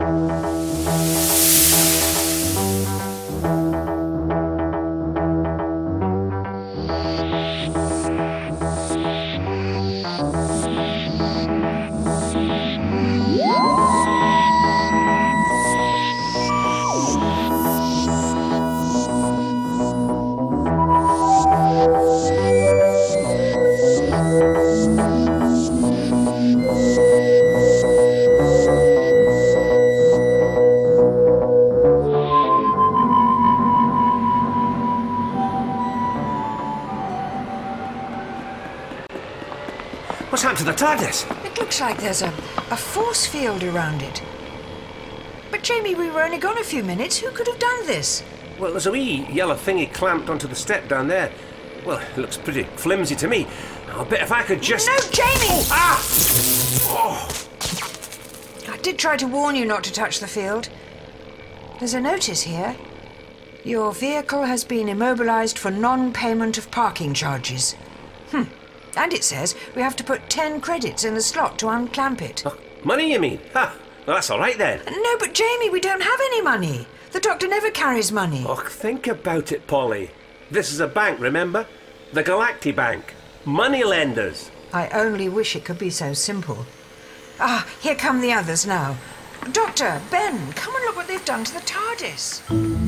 What's happened to the TARDIS? It looks like there's a force field around it. But, Jamie, we were only gone a few minutes. Who could have done this? Well, there's a wee yellow thingy clamped onto the step down there. Well, it looks pretty flimsy to me. I'll bet if I could just... No, Jamie! Ah! Oh! I did try to warn you not to touch the field. There's a notice here. Your vehicle has been immobilised for non-payment of parking charges. And it says we have to put 10 credits in the slot to unclamp it. Oh, money, you mean? Ha! Well, that's all right then. No, but Jamie, we don't have any money. The doctor never carries money. Oh, think about it, Polly. This is a bank, remember? The Galacti Bank. Money lenders. I only wish it could be so simple. Ah, here come the others now. Doctor, Ben, come and look what they've done to the TARDIS.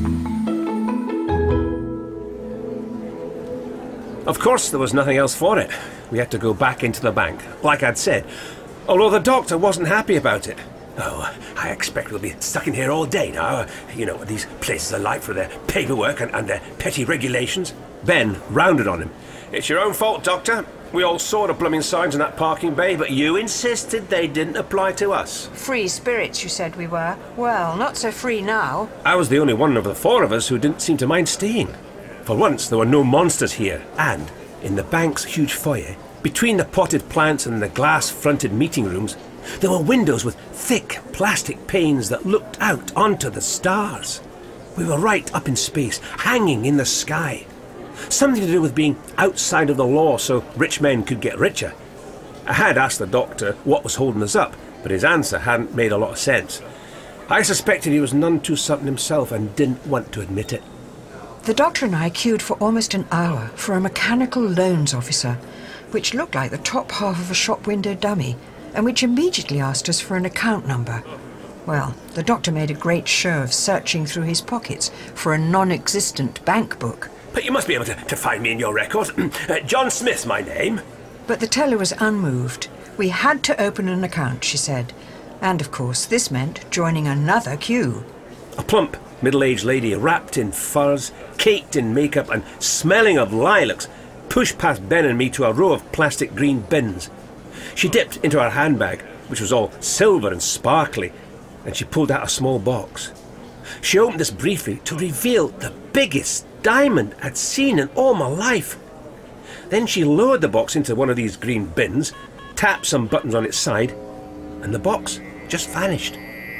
Of course, there was nothing else for it. We had to go back into the bank, like I'd said. Although the doctor wasn't happy about it. Oh, I expect we'll be stuck in here all day now. You know what these places are like for their paperwork and their petty regulations. Ben rounded on him. It's your own fault, Doctor. We all saw the blooming signs in that parking bay, but you insisted they didn't apply to us. Free spirits, you said we were. Well, not so free now. I was the only one of the four of us who didn't seem to mind staying. For once, there were no monsters here, and in the bank's huge foyer, between the potted plants and the glass-fronted meeting rooms, there were windows with thick plastic panes that looked out onto the stars. We were right up in space, hanging in the sky. Something to do with being outside of the law so rich men could get richer. I had asked the doctor what was holding us up, but his answer hadn't made a lot of sense. I suspected he was none too certain himself and didn't want to admit it. The doctor and I queued for almost an hour for a mechanical loans officer, which looked like the top half of a shop window dummy, and which immediately asked us for an account number. Well, the doctor made a great show of searching through his pockets for a non-existent bank book. But you must be able to find me in your records. John Smith's my name. But the teller was unmoved. We had to open an account, she said. And, of course, this meant joining another queue. A plump, middle-aged lady wrapped in furs, caked in makeup and smelling of lilacs pushed past Ben and me to a row of plastic green bins. She dipped into her handbag, which was all silver and sparkly, and she pulled out a small box. She opened this briefly to reveal the biggest diamond I'd seen in all my life. Then she lowered the box into one of these green bins, tapped some buttons on its side, and the box just vanished.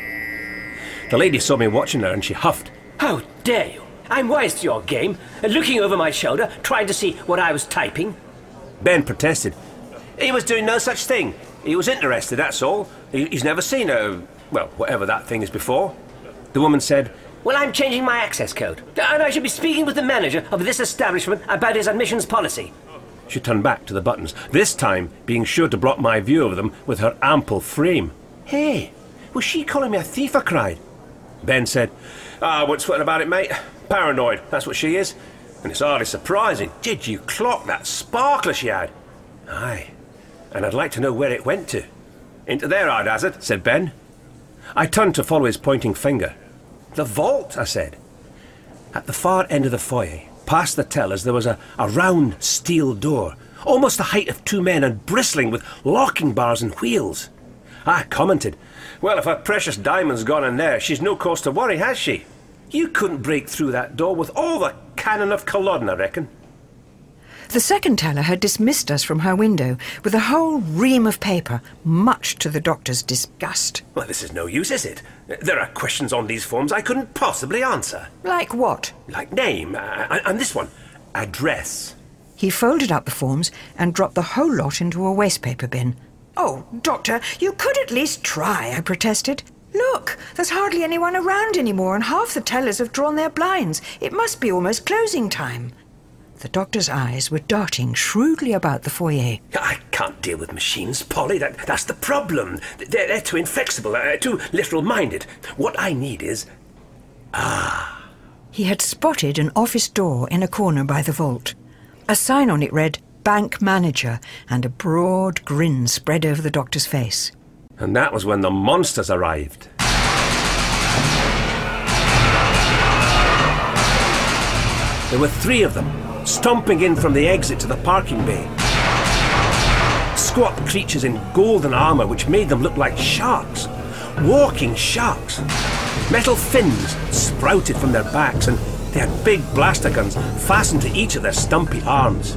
The lady saw me watching her and she huffed. How dare you! I'm wise to your game, looking over my shoulder, trying to see what I was typing. Ben protested. He was doing no such thing. He was interested, that's all. He's never seen whatever that thing is before. The woman said, Well, I'm changing my access code, and I should be speaking with the manager of this establishment about his admissions policy. She turned back to the buttons, this time being sure to block my view of them with her ample frame. Hey, was she calling me a thief, I cried. Ben said, I won't sweat about it, mate. Paranoid, that's what she is. And it's hardly surprising. Did you clock that sparkler she had? Aye, and I'd like to know where it went to. Into there, I'd hazard, said Ben. I turned to follow his pointing finger. The vault, I said. At the far end of the foyer, past the tellers, there was a round steel door, almost the height of two men and bristling with locking bars and wheels. I commented, Well, if her precious diamond's gone in there, she's no cause to worry, has she? You couldn't break through that door with all the cannon of Culloden, I reckon. The second teller had dismissed us from her window with a whole ream of paper, much to the doctor's disgust. Well, this is no use, is it? There are questions on these forms I couldn't possibly answer. Like what? Like name, and this one, address. He folded up the forms and dropped the whole lot into a wastepaper bin. Oh, Doctor, you could at least try, I protested. Look, there's hardly anyone around anymore, and half the tellers have drawn their blinds. It must be almost closing time. The doctor's eyes were darting shrewdly about the foyer. I can't deal with machines, Polly. That's the problem. They're too inflexible, too literal-minded. What I need is... He had spotted an office door in a corner by the vault. A sign on it read, Bank Manager, and a broad grin spread over the doctor's face. And that was when the monsters arrived. There were 3 of them, stomping in from the exit to the parking bay. Squat creatures in golden armour which made them look like sharks. Walking sharks. Metal fins sprouted from their backs, and they had big blaster guns fastened to each of their stumpy arms.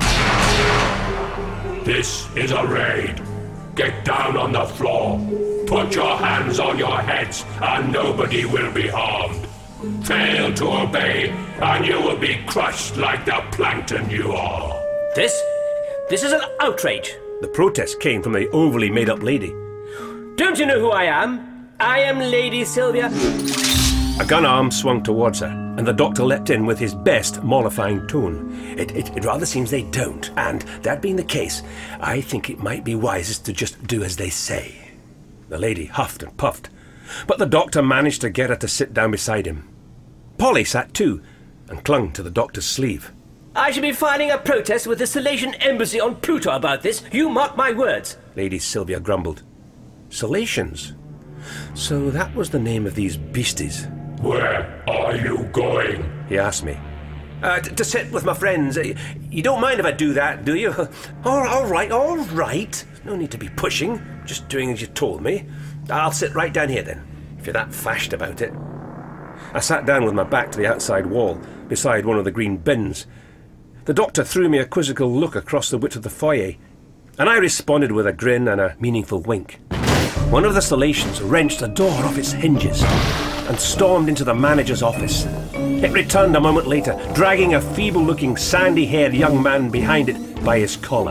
This is a raid. Get down on the floor. Put your hands on your heads and nobody will be harmed. Fail to obey and you will be crushed like the plankton you are. This is an outrage. The protest came from the overly made-up lady. Don't you know who I am? I am Lady Sylvia. A gun arm swung towards her, and the doctor leapt in with his best mollifying tone. It rather seems they don't, and that being the case, I think it might be wisest to just do as they say. The lady huffed and puffed, but the doctor managed to get her to sit down beside him. Polly sat too, and clung to the doctor's sleeve. I shall be filing a protest with the Salesian Embassy on Pluto about this. You mark my words. Lady Sylvia grumbled. Salesians? So that was the name of these beasties. Where are you going? He asked me. To sit with my friends. You don't mind if I do that, do you? All right. No need to be pushing. Just doing as you told me. I'll sit right down here then, if you're that fashed about it. I sat down with my back to the outside wall, beside one of the green bins. The doctor threw me a quizzical look across the width of the foyer, and I responded with a grin and a meaningful wink. One of the Salesians wrenched a door off its hinges and stormed into the manager's office. It returned a moment later, dragging a feeble-looking, sandy-haired young man behind it by his collar.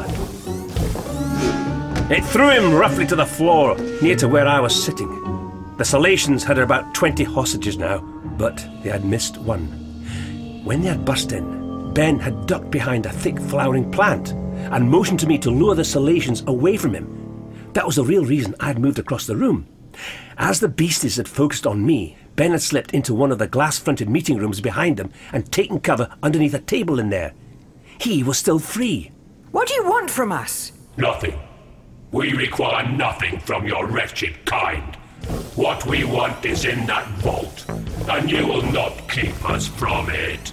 It threw him roughly to the floor, near to where I was sitting. The Salesians had about 20 hostages now, but they had missed one. When they had burst in, Ben had ducked behind a thick flowering plant and motioned to me to lure the Salesians away from him. That was the real reason I had moved across the room. As the beasties had focused on me, Ben had slipped into one of the glass-fronted meeting rooms behind them and taken cover underneath a table in there. He was still free. What do you want from us? Nothing. We require nothing from your wretched kind. What we want is in that vault, and you will not keep us from it.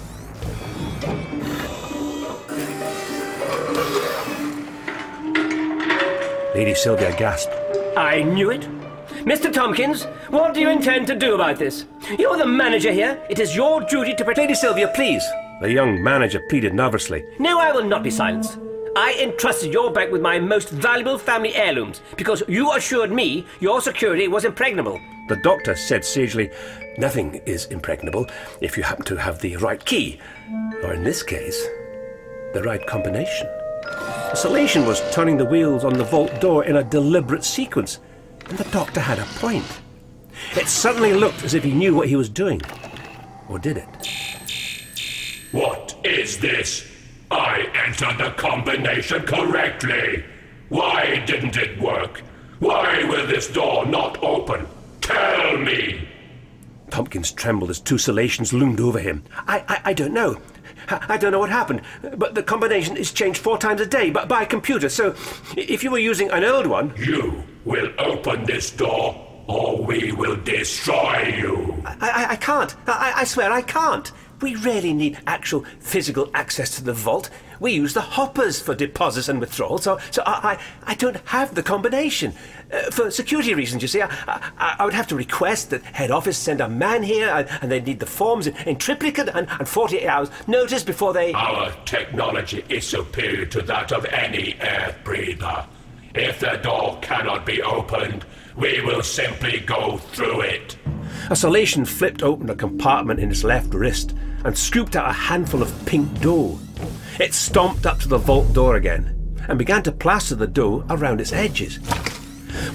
Lady Sylvia gasped. I knew it. Mr. Tompkins, what do you intend to do about this? You're the manager here. It is your duty to protect... Lady Sylvia, please. The young manager pleaded nervously. No, I will not be silenced. I entrusted your bank with my most valuable family heirlooms because you assured me your security was impregnable. The doctor said sagely, nothing is impregnable if you happen to have the right key, or in this case, the right combination. The Salesian was turning the wheels on the vault door in a deliberate sequence, and the doctor had a point. It suddenly looked as if he knew what he was doing. Or did it? What is this? I entered the combination correctly. Why didn't it work? Why will this door not open? Tell me! Tompkins trembled as 2 Salesians loomed over him. I don't know. I don't know what happened, but the combination is changed 4 times a day by a computer, so if you were using an old one... You will open this door, or we will destroy you. I can't. I swear I can't. We really need actual physical access to the vault. We use the hoppers for deposits and withdrawals, so I don't have the combination. For security reasons, you see, I would have to request that head office send a man here, and they'd need the forms in triplicate and 48 hours notice before they... Our technology is superior to that of any air breather. If the door cannot be opened, we will simply go through it. A Salesian flipped open a compartment in its left wrist and scooped out a handful of pink dough. It stomped up to the vault door again and began to plaster the dough around its edges.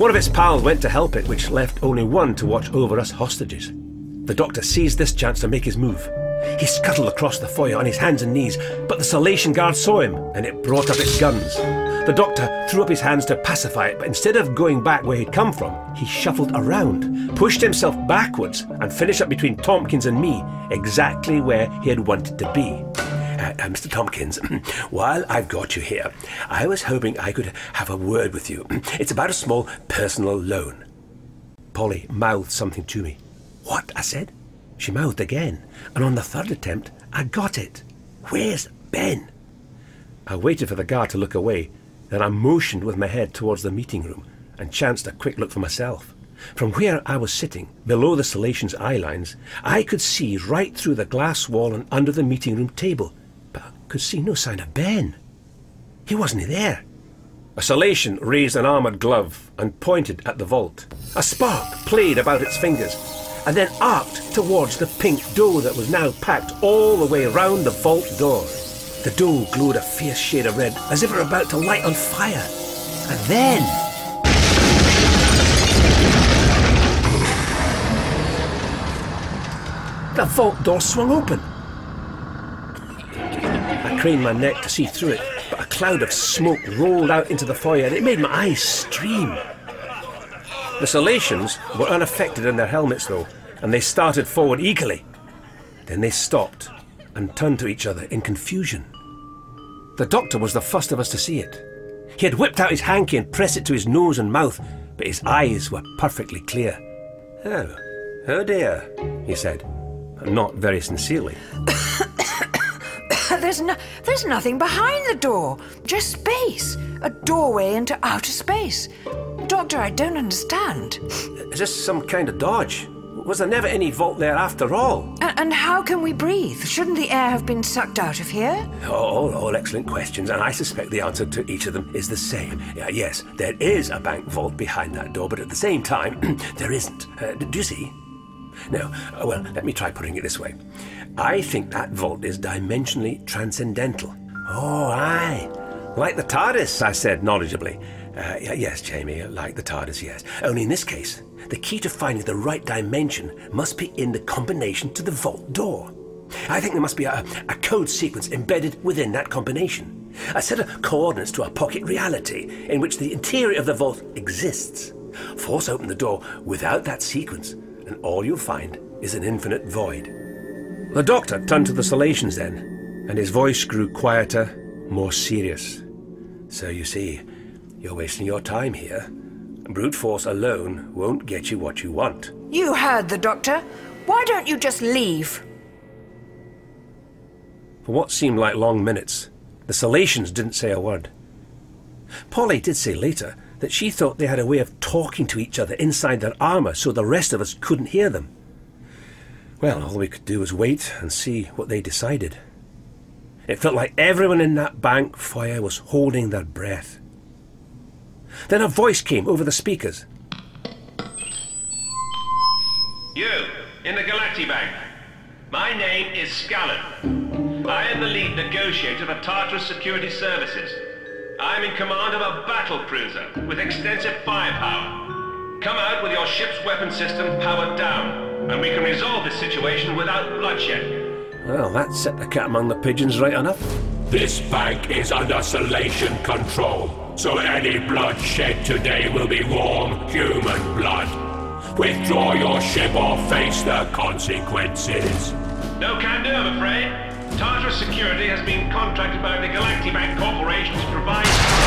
One of its pals went to help it, which left only one to watch over us hostages. The doctor seized this chance to make his move. He scuttled across the foyer on his hands and knees, but the Salation guard saw him, and it brought up its guns. The doctor threw up his hands to pacify it, but instead of going back where he'd come from, he shuffled around, pushed himself backwards, and finished up between Tompkins and me, exactly where he had wanted to be. Mr. Tompkins, while I've got you here, I was hoping I could have a word with you. It's about a small personal loan. Polly mouthed something to me. What? I said. She mouthed again, and on the third attempt, I got it. Where's Ben? I waited for the guard to look away, then I motioned with my head towards the meeting room and chanced a quick look for myself. From where I was sitting, below the Salation's eye lines, I could see right through the glass wall and under the meeting room table, but I could see no sign of Ben. He wasn't there. A Salation raised an armoured glove and pointed at the vault. A spark played about its fingers, and then arced towards the pink dough that was now packed all the way round the vault door. The dough glowed a fierce shade of red, as if it were about to light on fire. And then... the vault door swung open. I craned my neck to see through it, but a cloud of smoke rolled out into the foyer, and it made my eyes stream. The Salations were unaffected in their helmets, though, and they started forward eagerly. Then they stopped and turned to each other in confusion. The doctor was the first of us to see it. He had whipped out his hanky and pressed it to his nose and mouth, but his eyes were perfectly clear. Oh dear, he said, not very sincerely. There's nothing behind the door, just space. A doorway into outer space. Doctor, I don't understand. Is this some kind of dodge? Was there never any vault there after all? And how can we breathe? Shouldn't the air have been sucked out of here? All excellent questions, and I suspect the answer to each of them is the same. Yes, there is a bank vault behind that door, but at the same time, there isn't. Do you see? No. Well, let me try putting it this way. I think that vault is dimensionally transcendental. Oh, aye. Like the TARDIS, I said knowledgeably. Yes, Jamie, like the TARDIS, yes. Only in this case, the key to finding the right dimension must be in the combination to the vault door. I think there must be a code sequence embedded within that combination. A set of coordinates to a pocket reality in which the interior of the vault exists. Force open the door without that sequence, and all you'll find is an infinite void. The doctor turned to the Salations then, and his voice grew quieter, more serious. So you see, you're wasting your time here. Brute force alone won't get you what you want. You heard the doctor. Why don't you just leave? For what seemed like long minutes, the Salations didn't say a word. Polly did say later that she thought they had a way of talking to each other inside their armour so the rest of us couldn't hear them. Well, all we could do was wait and see what they decided. It felt like everyone in that bank foyer was holding their breath. Then a voice came over the speakers. You, in the Galacti Bank. My name is Scallon. I am the lead negotiator for Tartarus Security Services. I am in command of a battle cruiser with extensive firepower. Come out with your ship's weapon system powered down, and we can resolve this situation without bloodshed. Well, that set the cat among the pigeons right enough. This bank is under Salation control, so any blood shed today will be warm human blood. Withdraw your ship or face the consequences. No can do, I'm afraid. Tartarus Security has been contracted by the Galacti Bank Corporation to provide...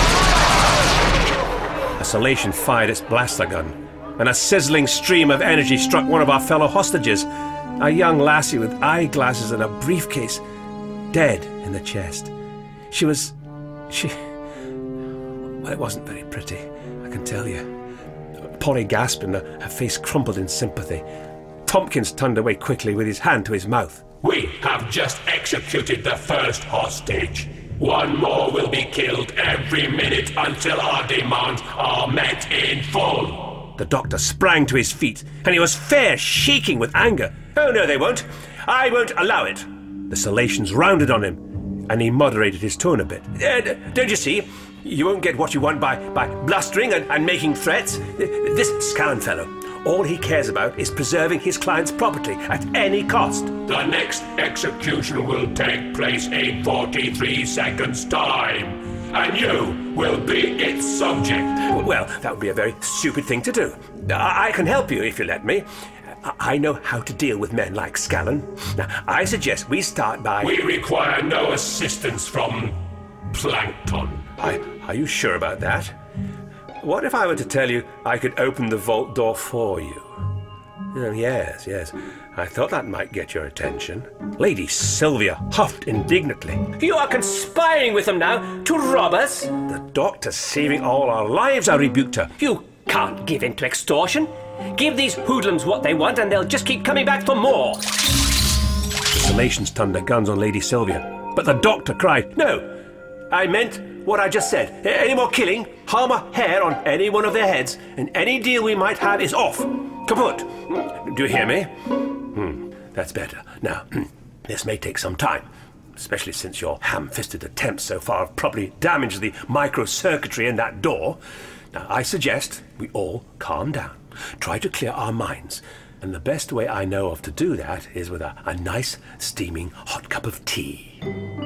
A Salation fired its blaster gun, and a sizzling stream of energy struck one of our fellow hostages, a young lassie with eyeglasses and a briefcase, dead in the chest. Well, it wasn't very pretty, I can tell you. Polly gasped and her face crumpled in sympathy. Tompkins turned away quickly with his hand to his mouth. We have just executed the first hostage. One more will be killed every minute until our demands are met in full. The doctor sprang to his feet, and he was fair shaking with anger. Oh, no, they won't. I won't allow it. The Salations rounded on him, and he moderated his tone a bit. Don't you see? You won't get what you want by blustering and making threats. This Scallon fellow, all he cares about is preserving his client's property at any cost. The next execution will take place in 43 seconds' time, and you will be its subject. Well, that would be a very stupid thing to do. I can help you if you let me. I know how to deal with men like Scallon. Now, I suggest we start by... We require no assistance from Plankton. Are you sure about that? What if I were to tell you I could open the vault door for you? Oh, yes. I thought that might get your attention. Lady Sylvia huffed indignantly. You are conspiring with them now to rob us? The doctor's saving all our lives, I rebuked her. You can't give in to extortion. Give these hoodlums what they want and they'll just keep coming back for more. The Salatians turned their guns on Lady Sylvia, but the doctor cried, "No, I meant what I just said. Any more killing, harm a hair on any one of their heads, and any deal we might have is off. Kaput. Do you hear me? That's better. Now, this may take some time, especially since your ham-fisted attempts so far have probably damaged the microcircuitry in that door. Now, I suggest we all calm down, try to clear our minds, and the best way I know of to do that is with a nice, steaming hot cup of tea."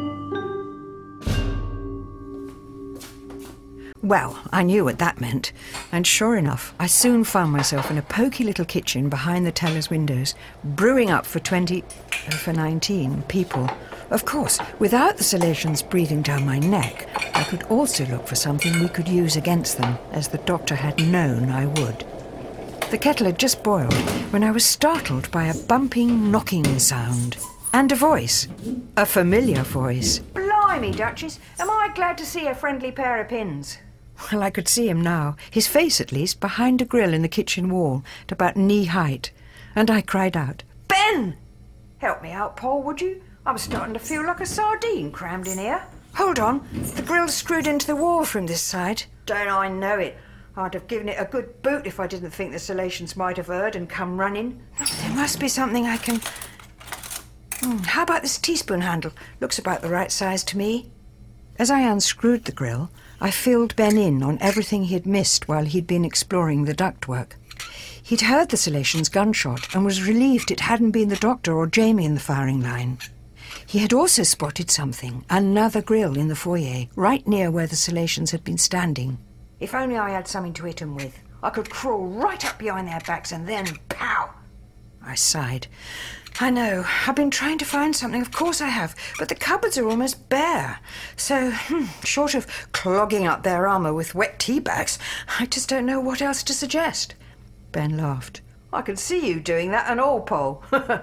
Well, I knew what that meant, and sure enough, I soon found myself in a poky little kitchen behind the teller's windows, brewing up for 19 people. Of course, without the Salatians breathing down my neck, I could also look for something we could use against them, as the doctor had known I would. The kettle had just boiled when I was startled by a bumping, knocking sound. And a voice. A familiar voice. "Blimey, Duchess, am I glad to see a friendly pair of pins?" Well, I could see him now, his face at least, behind a grill in the kitchen wall, at about knee height. And I cried out, "Ben! Help me out, Paul, would you? I'm starting to feel like a sardine crammed in here." "Hold on, the grill's screwed into the wall from this side." "Don't I know it? I'd have given it a good boot if I didn't think the Salatians might have heard and come running. There must be something I can... How about this teaspoon handle? Looks about the right size to me." As I unscrewed the grill, I filled Ben in on everything he had missed while he'd been exploring the ductwork. He'd heard the Salatians' gunshot and was relieved it hadn't been the doctor or Jamie in the firing line. He had also spotted something, another grill in the foyer, right near where the Salatians had been standing. "If only I had something to hit 'em with. I could crawl right up behind their backs and then, pow!" I sighed. "I know, I've been trying to find something, of course I have, but the cupboards are almost bare. So, short of clogging up their armour with wet tea bags, I just don't know what else to suggest." Ben laughed. "I can see you doing that and all, Paul."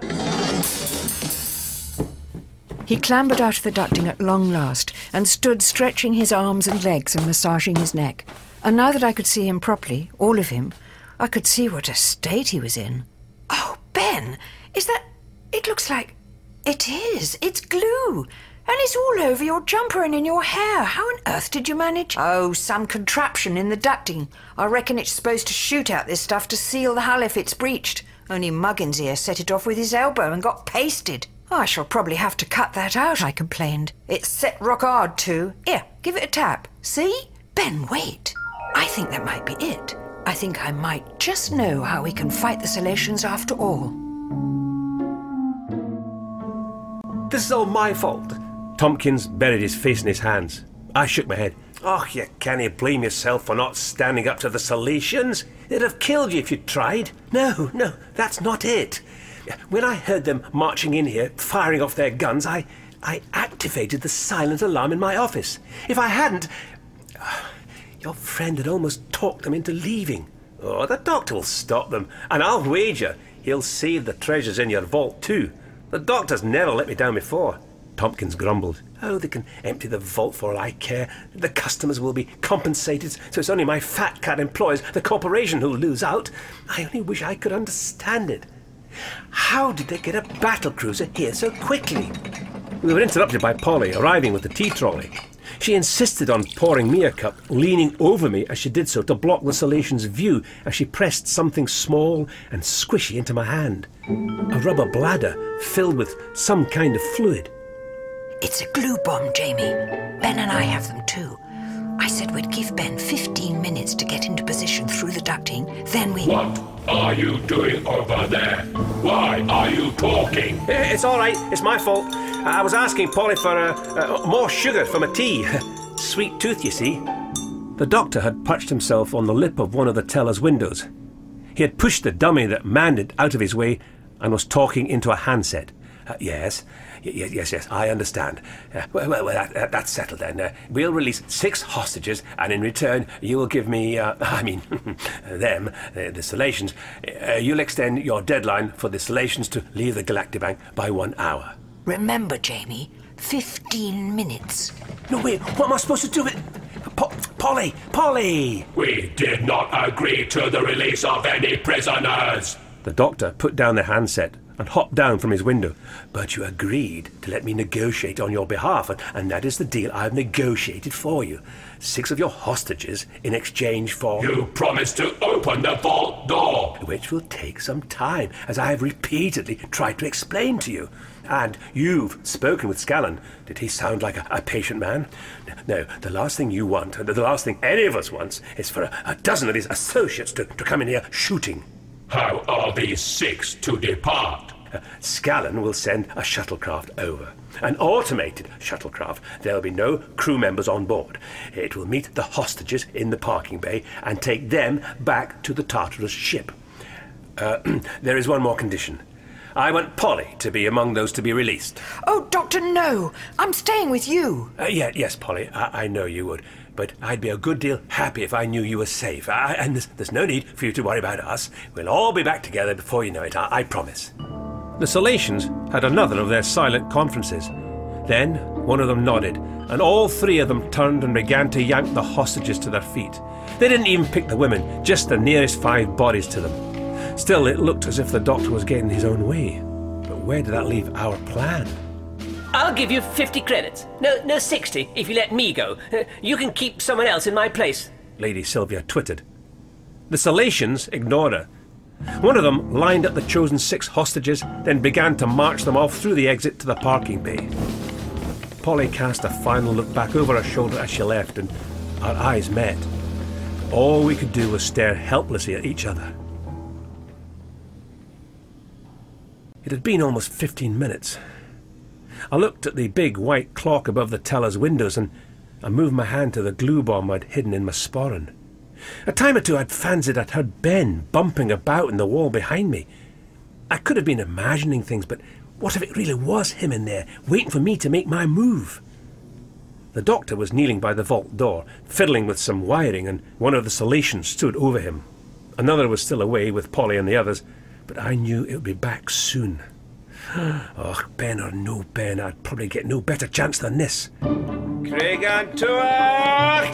He clambered out of the ducting at long last and stood stretching his arms and legs and massaging his neck. And now that I could see him properly, all of him, I could see what a state he was in. "Oh, Ben, is that... It looks like... It is. It's glue. And it's all over your jumper and in your hair. How on earth did you manage?" "Oh, some contraption in the ducting. I reckon it's supposed to shoot out this stuff to seal the hull if it's breached. Only Muggins here set it off with his elbow and got pasted." "I shall probably have to cut that out," I complained. "It's set rock hard too. Here, give it a tap. See? Ben, wait. I think that might be it. I think I might just know how we can fight the Salatians after all." "This is all my fault." Tompkins buried his face in his hands. I shook my head. "Oh, you can't blame yourself for not standing up to the Salatians. They'd have killed you if you'd tried." No, that's not it. When I heard them marching in here, firing off their guns, I activated the silent alarm in my office. If I hadn't... Your friend had almost talked them into leaving. Oh, the doctor will stop them, and I'll wager he'll save the treasures in your vault too. The doctor's never let me down before." Tompkins grumbled. "Oh, they can empty the vault for all I care. The customers will be compensated, so it's only my fat cat employs the corporation who'll lose out. I only wish I could understand it. How did they get a battlecruiser here so quickly?" We were interrupted by Polly arriving with the tea trolley. She insisted on pouring me a cup, leaning over me as she did so to block the Salatian's view as she pressed something small and squishy into my hand. A rubber bladder filled with some kind of fluid. "It's a glue bomb, Jamie. Ben and I have them too. I said we'd give Ben 15 minutes to get into position through the ducting, then we... What are you doing over there? Why are you talking? It's all right. It's my fault. I was asking Polly for more sugar for my tea. Sweet tooth, you see. The doctor had perched himself on the lip of one of the teller's windows. He had pushed the dummy that manned it out of his way and was talking into a handset. Yes, I understand. Well, that's settled then. We'll release 6 hostages, and in return, you will give me, them, the Salacians. You'll extend your deadline for the Salacians to leave the Galactic Bank by 1 hour. Remember, Jamie, 15 minutes. No, wait, what am I supposed to do with... Polly! We did not agree to the release of any prisoners. The doctor put down the handset and hopped down from his window. But you agreed to let me negotiate on your behalf, and that is the deal I've negotiated for you. 6 of your hostages in exchange for... You promised to open the vault door. Which will take some time, as I have repeatedly tried to explain to you. And you've spoken with Scallon. Did he sound like a patient man? No, the last thing you want, the last thing any of us wants, is for a dozen of his associates to come in here shooting. How are these 6 to depart? Scallon will send a shuttlecraft over. An automated shuttlecraft. There'll be no crew members on board. It will meet the hostages in the parking bay and take them back to the Tartarus ship. There is one more condition. I want Polly to be among those to be released. Oh, Doctor, no. I'm staying with you. Yes, Polly, I know you would. But I'd be a good deal happy if I knew you were safe. And there's no need for you to worry about us. We'll all be back together before you know it, I promise. The Salacians had another of their silent conferences. Then one of them nodded, and all 3 of them turned and began to yank the hostages to their feet. They didn't even pick the women, just the nearest 5 bodies to them. Still, it looked as if the doctor was getting his own way. But where did that leave our plan? I'll give you 50 credits. No, 60 if you let me go. You can keep someone else in my place. Lady Sylvia twittered. The Salacians ignored her. One of them lined up the chosen 6 hostages, then began to march them off through the exit to the parking bay. Polly cast a final look back over her shoulder as she left, and our eyes met. All we could do was stare helplessly at each other. It had been almost 15 minutes. I looked at the big white clock above the teller's windows, and I moved my hand to the glue bomb I'd hidden in my sporran. A time or two I'd fancied I'd heard Ben bumping about in the wall behind me. I could have been imagining things, but what if it really was him in there, waiting for me to make my move? The doctor was kneeling by the vault door, fiddling with some wiring, and one of the Salacians stood over him. Another was still away with Polly and the others, but I knew it would be back soon. Oh, Ben or no Ben, I'd probably get no better chance than this. Craig Antoine!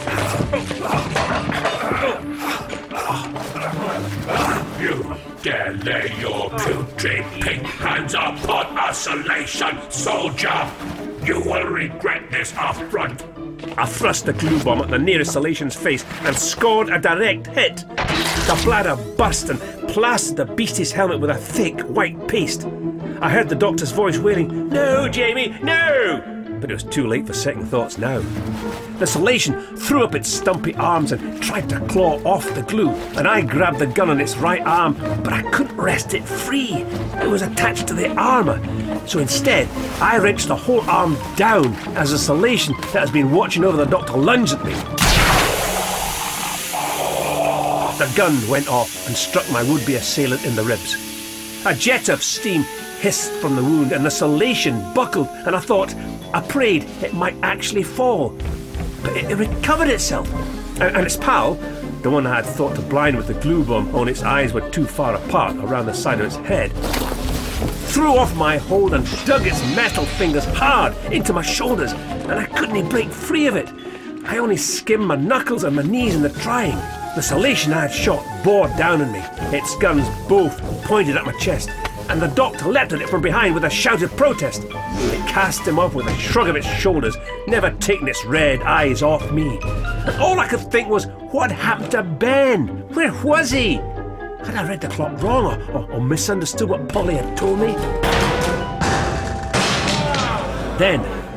You dare lay your putrid pink hands upon a Salation soldier! You will regret this affront! I thrust the glue bomb at the nearest Salacian's face and scored a direct hit. The bladder burst and plastered the beastie's helmet with a thick white paste. I heard the doctor's voice wailing, "No, Jamie, no!" But it was too late for second thoughts now. The Salation threw up its stumpy arms and tried to claw off the glue, and I grabbed the gun on its right arm, but I couldn't wrest it free. It was attached to the armour. So instead, I wrenched the whole arm down as the Salation that has been watching over the doctor lunged at me. The gun went off and struck my would-be assailant in the ribs. A jet of steam hissed from the wound, and the Salation buckled, and I prayed it might actually fall. But it recovered itself, and its pal, the one I had thought to blind with the glue bomb, only its eyes were too far apart around the side of its head, threw off my hold and dug its metal fingers hard into my shoulders, and I couldn't break free of it. I only skimmed my knuckles and my knees in the trying. The Salation I had shot bore down on me, its guns both pointed at my chest, and the doctor leapt at it from behind with a shout of protest. It cast him off with a shrug of its shoulders, never taking its red eyes off me. And all I could think was, what happened to Ben? Where was he? Had I read the clock wrong or misunderstood what Polly had told me? Then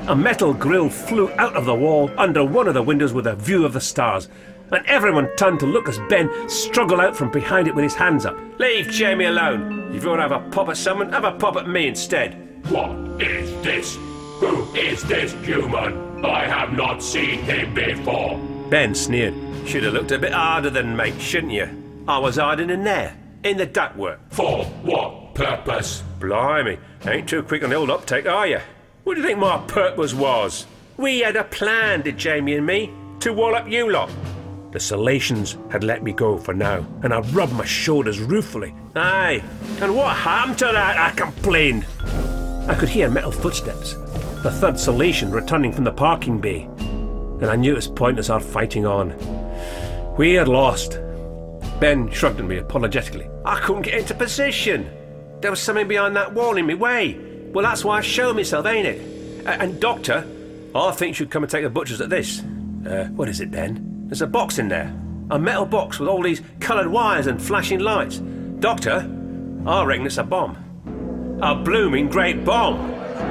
A metal grill flew out of the wall under one of the windows with a view of the stars, and everyone turned to look as Ben struggled out from behind it with his hands up. Leave Jamie alone. If you want to have a pop at someone, have a pop at me instead. What is this? Who is this human? I have not seen him before. Ben sneered. Should have looked a bit harder than mate, shouldn't you? I was hiding in there, in the ductwork. For what purpose? Blimey, ain't too quick on the old uptake, are you? What do you think my purpose was? We had a plan, did Jamie and me, to wall up you lot. The Salatians had let me go for now, and I rubbed my shoulders ruefully. Aye, and what happened to that? I complained. I could hear metal footsteps, the third Salatian returning from the parking bay, and I knew it was pointless our fighting on. We had lost. Ben shrugged at me apologetically. I couldn't get into position. There was something behind that wall in my way. Well, that's why I showed myself, ain't it? And Doctor, I think you should come and take the butchers at this. What is it, Ben? There's a box in there. A metal box with all these coloured wires and flashing lights. Doctor, I reckon it's a bomb. A blooming great bomb.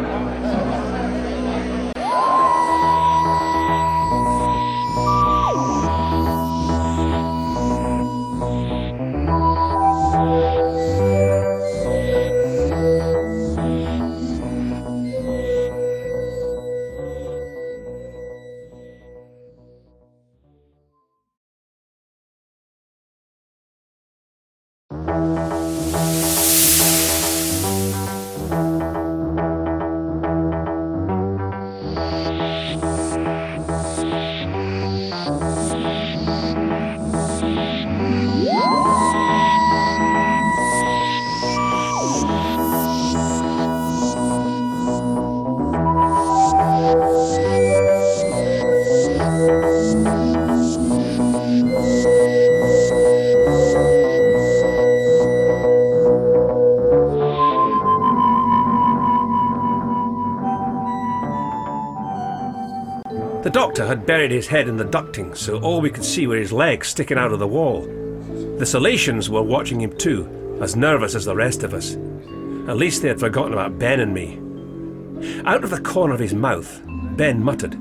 The doctor had buried his head in the ducting, so all we could see were his legs sticking out of the wall. The Salatians were watching him too, as nervous as the rest of us. At least they had forgotten about Ben and me. Out of the corner of his mouth, Ben muttered,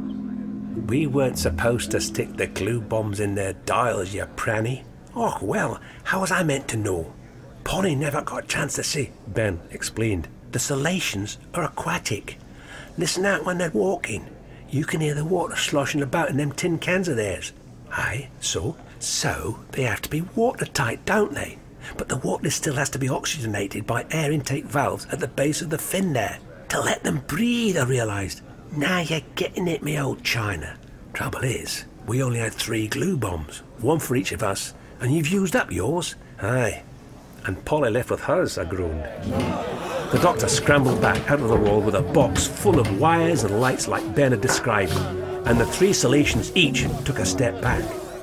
"We weren't supposed to stick the glue bombs in their dials, you pranny." "Oh, well, how was I meant to know? Polly never got a chance to see," Ben explained. "The Salatians are aquatic. Listen out when they're walking. You can hear the water sloshing about in them tin cans of theirs." "Aye, so they have to be watertight, don't they? But the water still has to be oxygenated by air intake valves at the base of the fin there, to let them breathe," I realised. "Now you're getting it, me old China. Trouble is, we only had 3 glue bombs, one for each of us, and you've used up yours." "Aye, and Polly left with hers," I groaned. The doctor scrambled back out of the wall with a box full of wires and lights like Ben had described, and the 3 Salatians each took a step back.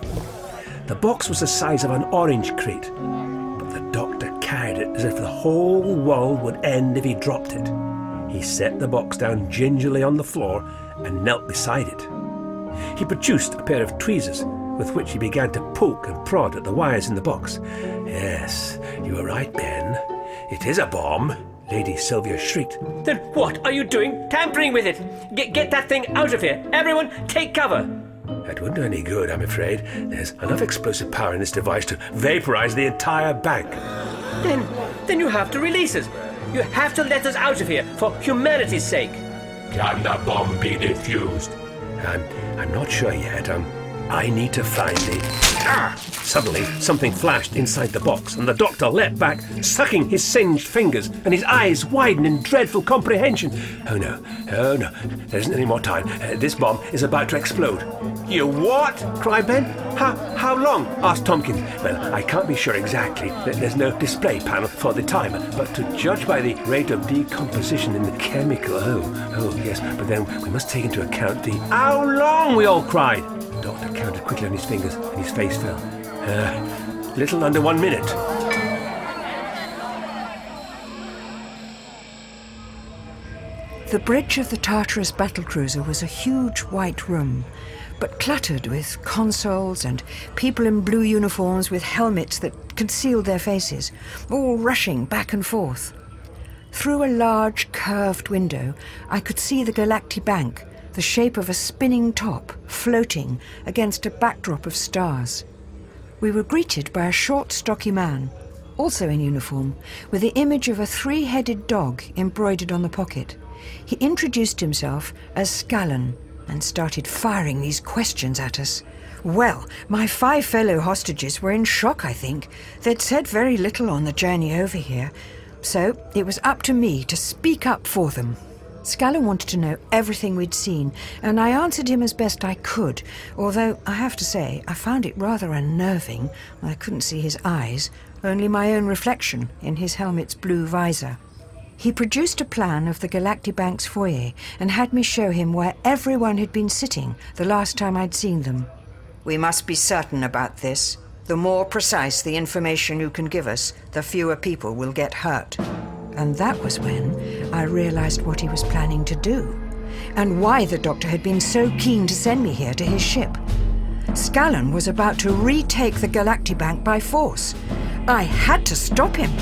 The box was the size of an orange crate, but the doctor carried it as if the whole world would end if he dropped it. He set the box down gingerly on the floor and knelt beside it. He produced a pair of tweezers with which he began to poke and prod at the wires in the box. "Yes, you were right, Ben. It is a bomb," Lady Sylvia shrieked. Then what are you doing tampering with it? Get that thing out of here. Everyone, take cover. "That wouldn't do any good, I'm afraid. There's enough explosive power in this device to vaporize the entire bank." Then you have to release us. You have to let us out of here, for humanity's sake. Can the bomb be defused? I'm not sure yet. I need to find the... Suddenly, something flashed inside the box, and the doctor leapt back, sucking his singed fingers, and his eyes widened in dreadful comprehension. Oh no, there isn't any more time. This bomb is about to explode." "You what?" cried Ben. How long?" asked Tompkins. "Well, I can't be sure exactly. There's no display panel for the timer, but to judge by the rate of decomposition in the chemical... Oh, yes, but then we must take into account the... How long?" we all cried. The doctor counted quickly on his fingers, and his face fell. Little under 1 minute. The bridge of the Tartarus battlecruiser was a huge white room, but cluttered with consoles and people in blue uniforms with helmets that concealed their faces, all rushing back and forth. Through a large, curved window, I could see the Galacti Bank, the shape of a spinning top, floating against a backdrop of stars. We were greeted by a short, stocky man, also in uniform, with the image of a 3-headed dog embroidered on the pocket. He introduced himself as Scallon and started firing these questions at us. Well, my 5 fellow hostages were in shock, I think. They'd said very little on the journey over here, so it was up to me to speak up for them. Scallon wanted to know everything we'd seen, and I answered him as best I could, although I have to say I found it rather unnerving. I couldn't see his eyes, only my own reflection in his helmet's blue visor. He produced a plan of the Galacti Bank's foyer and had me show him where everyone had been sitting the last time I'd seen them. "We must be certain about this. The more precise the information you can give us, the fewer people will get hurt." And that was when I realized what he was planning to do, and why the Doctor had been so keen to send me here to his ship. Scallon was about to retake the Galacti Bank by force. I had to stop him.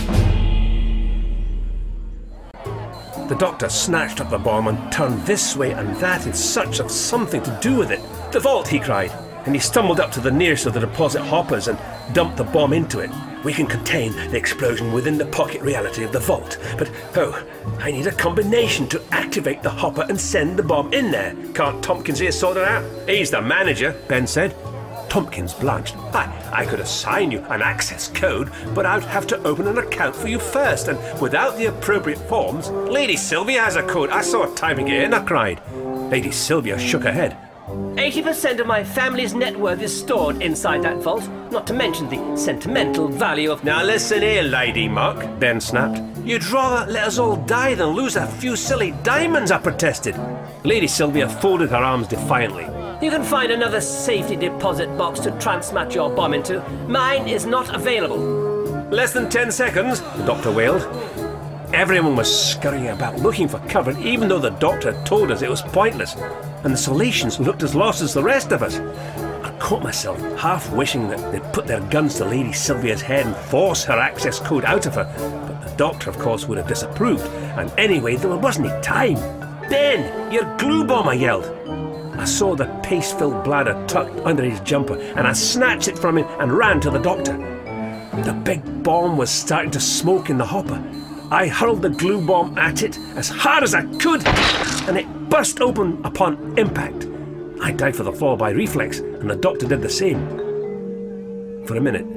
The Doctor snatched up the bomb and turned this way and that in search of something to do with it. "The vault!" he cried, and he stumbled up to the nearest of the deposit hoppers and dumped the bomb into it. "We can contain the explosion within the pocket reality of the vault, but, I need a combination to activate the hopper and send the bomb in there. Can't Tompkins here sort it out?" "He's the manager," Ben said. Tompkins blanched. I could assign you an access code, but I'd have to open an account for you first, and without the appropriate forms..." "Lady Sylvia has a code. I saw her timing it in," I cried. Lady Sylvia shook her head. 80% of my family's net worth is stored inside that vault, not to mention the sentimental value of... "Now listen here, Lady Muck," Ben snapped. "You'd rather let us all die than lose a few silly diamonds," I protested. Lady Sylvia folded her arms defiantly. You can find another safety deposit box to transmat your bomb into. Mine is not available." "Less than 10 seconds, the Doctor wailed. Everyone was scurrying about looking for cover, even though the Doctor had told us it was pointless, and the Solatians looked as lost as the rest of us. I caught myself half wishing that they'd put their guns to Lady Sylvia's head and force her access code out of her, but the Doctor, of course, would have disapproved, and anyway, there wasn't any time. "Ben, your glue bomb!" I yelled. I saw the paste-filled bladder tucked under his jumper, and I snatched it from him and ran to the Doctor. The big bomb was starting to smoke in the hopper. I hurled the glue bomb at it as hard as I could, and it burst open upon impact. I dived for the floor by reflex, and the Doctor did the same. For a minute,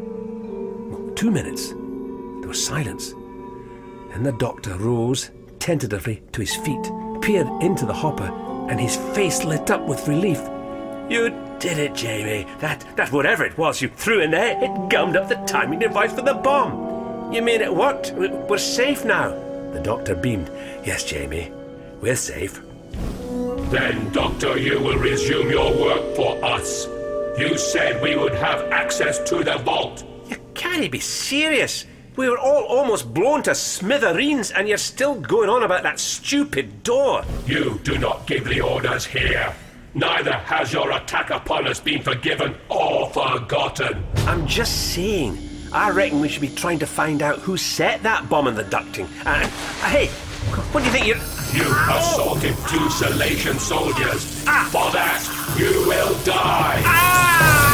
2 minutes, there was silence. Then the Doctor rose tentatively to his feet, peered into the hopper, and his face lit up with relief. "You did it, Jamie. That whatever it was you threw in there, it gummed up the timing device for the bomb." "You mean it worked? We're safe now?" The Doctor beamed. "Yes, Jamie, we're safe." "Then, Doctor, you will resume your work for us. You said we would have access to the vault." "You can't be serious. We were all almost blown to smithereens, and you're still going on about that stupid door." "You do not give the orders here. Neither has your attack upon us been forgiven or forgotten." "I'm just saying, I reckon we should be trying to find out who set that bomb in the ducting. Hey, what do you think you're..." "You assaulted 2 Salatian soldiers. For that, you will die."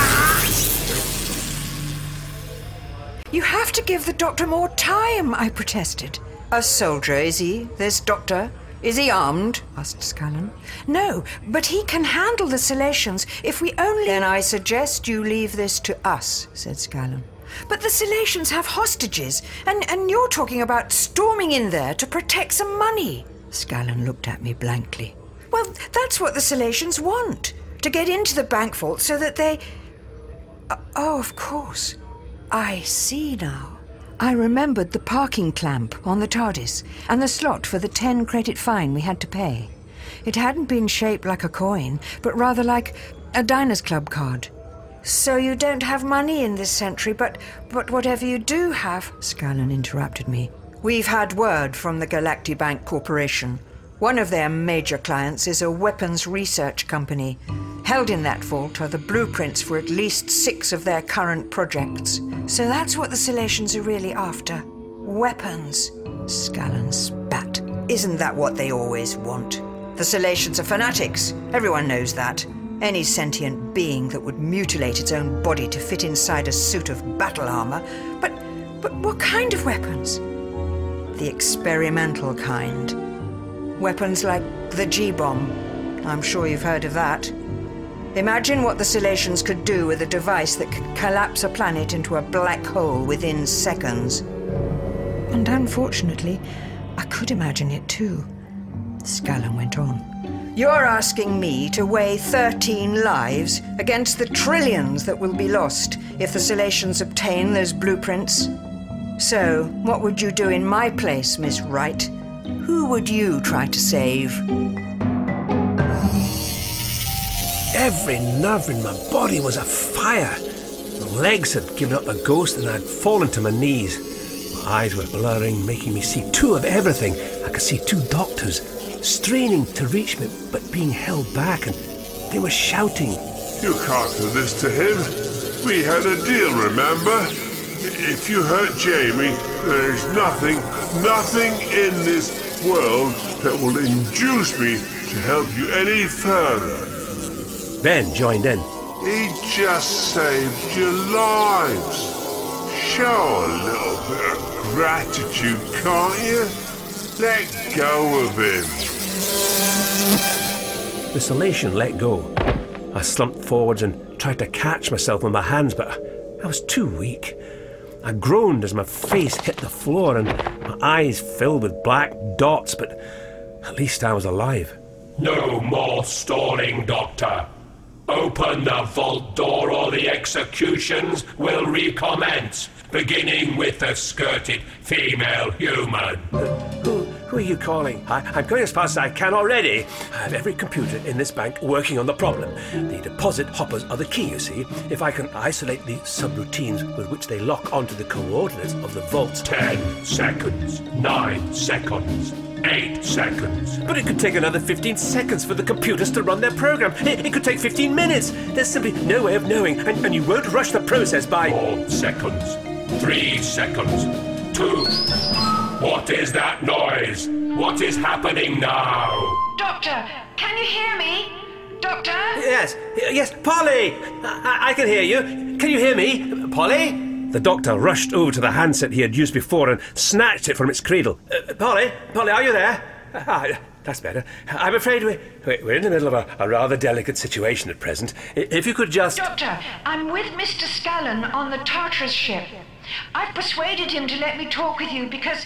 "You have to give the Doctor more time," I protested. "A soldier, is he, this Doctor? Is he armed?" asked Scallon. "No, but he can handle the Salatians if we only..." "Then I suggest you leave this to us," said Scallon. "But the Salatians have hostages, and you're talking about storming in there to protect some money." Scallon looked at me blankly. "Well, that's what the Salatians want, to get into the bank vault so that they..." "Oh, of course. I see now." I remembered the parking clamp on the TARDIS and the slot for the 10-credit fine we had to pay. It hadn't been shaped like a coin, but rather like a Diners Club card. "So you don't have money in this century, but whatever you do have..." Scallon interrupted me. "We've had word from the Galacti Bank Corporation. One of their major clients is a weapons research company. Held in that vault are the blueprints for at least 6 of their current projects. So that's what the Salatians are really after." Weapons, Scallon spat. Isn't that what they always want? The Salacians are fanatics. Everyone knows that. Any sentient being that would mutilate its own body to fit inside a suit of battle armor. But what kind of weapons? The experimental kind. Weapons like the G-bomb. I'm sure you've heard of that. Imagine what the Salacians could do with a device that could collapse a planet into a black hole within seconds. And unfortunately, I could imagine it too. Scallon went on. You're asking me to weigh 13 lives against the trillions that will be lost if the Salacians obtain those blueprints? So, what would you do in my place, Miss Wright? Who would you try to save? Every nerve in my body was afire. My legs had given up the ghost and I'd fallen to my knees. My eyes were blurring, making me see two of everything. I could see two doctors, straining to reach me, but being held back, and they were shouting. You can't do this to him. We had a deal, remember? If you hurt Jamie, there is nothing in this world that will induce me to help you any further. Ben joined in. He just saved your lives. Show a little bit of gratitude, can't you? Let go of him. The Salatian let go. I slumped forwards and tried to catch myself with my hands, but I was too weak. I groaned as my face hit the floor and my eyes filled with black dots, but at least I was alive. No more stalling, Doctor. Open the vault door or the executions will recommence, beginning with the skirted female human. Who are you calling? I'm going as fast as I can already. I have every computer in this bank working on the problem. The deposit hoppers are the key, you see. If I can isolate the subroutines with which they lock onto the coordinates of the vault. 10 seconds, 9 seconds, 8 seconds. But it could take another 15 seconds for the computers to run their program. It could take 15 minutes. There's simply no way of knowing, and you won't rush the process by... 4 seconds, 3 seconds, 2... What is that noise? What is happening now? Doctor, can you hear me? Doctor? Yes, Polly! I can hear you. Can you hear me, Polly? The doctor rushed over to the handset he had used before and snatched it from its cradle. Polly, are you there? That's better. I'm afraid we're in the middle of a rather delicate situation at present. If you could just... Doctor, I'm with Mr. Scallon on the Tartarus ship. I've persuaded him to let me talk with you because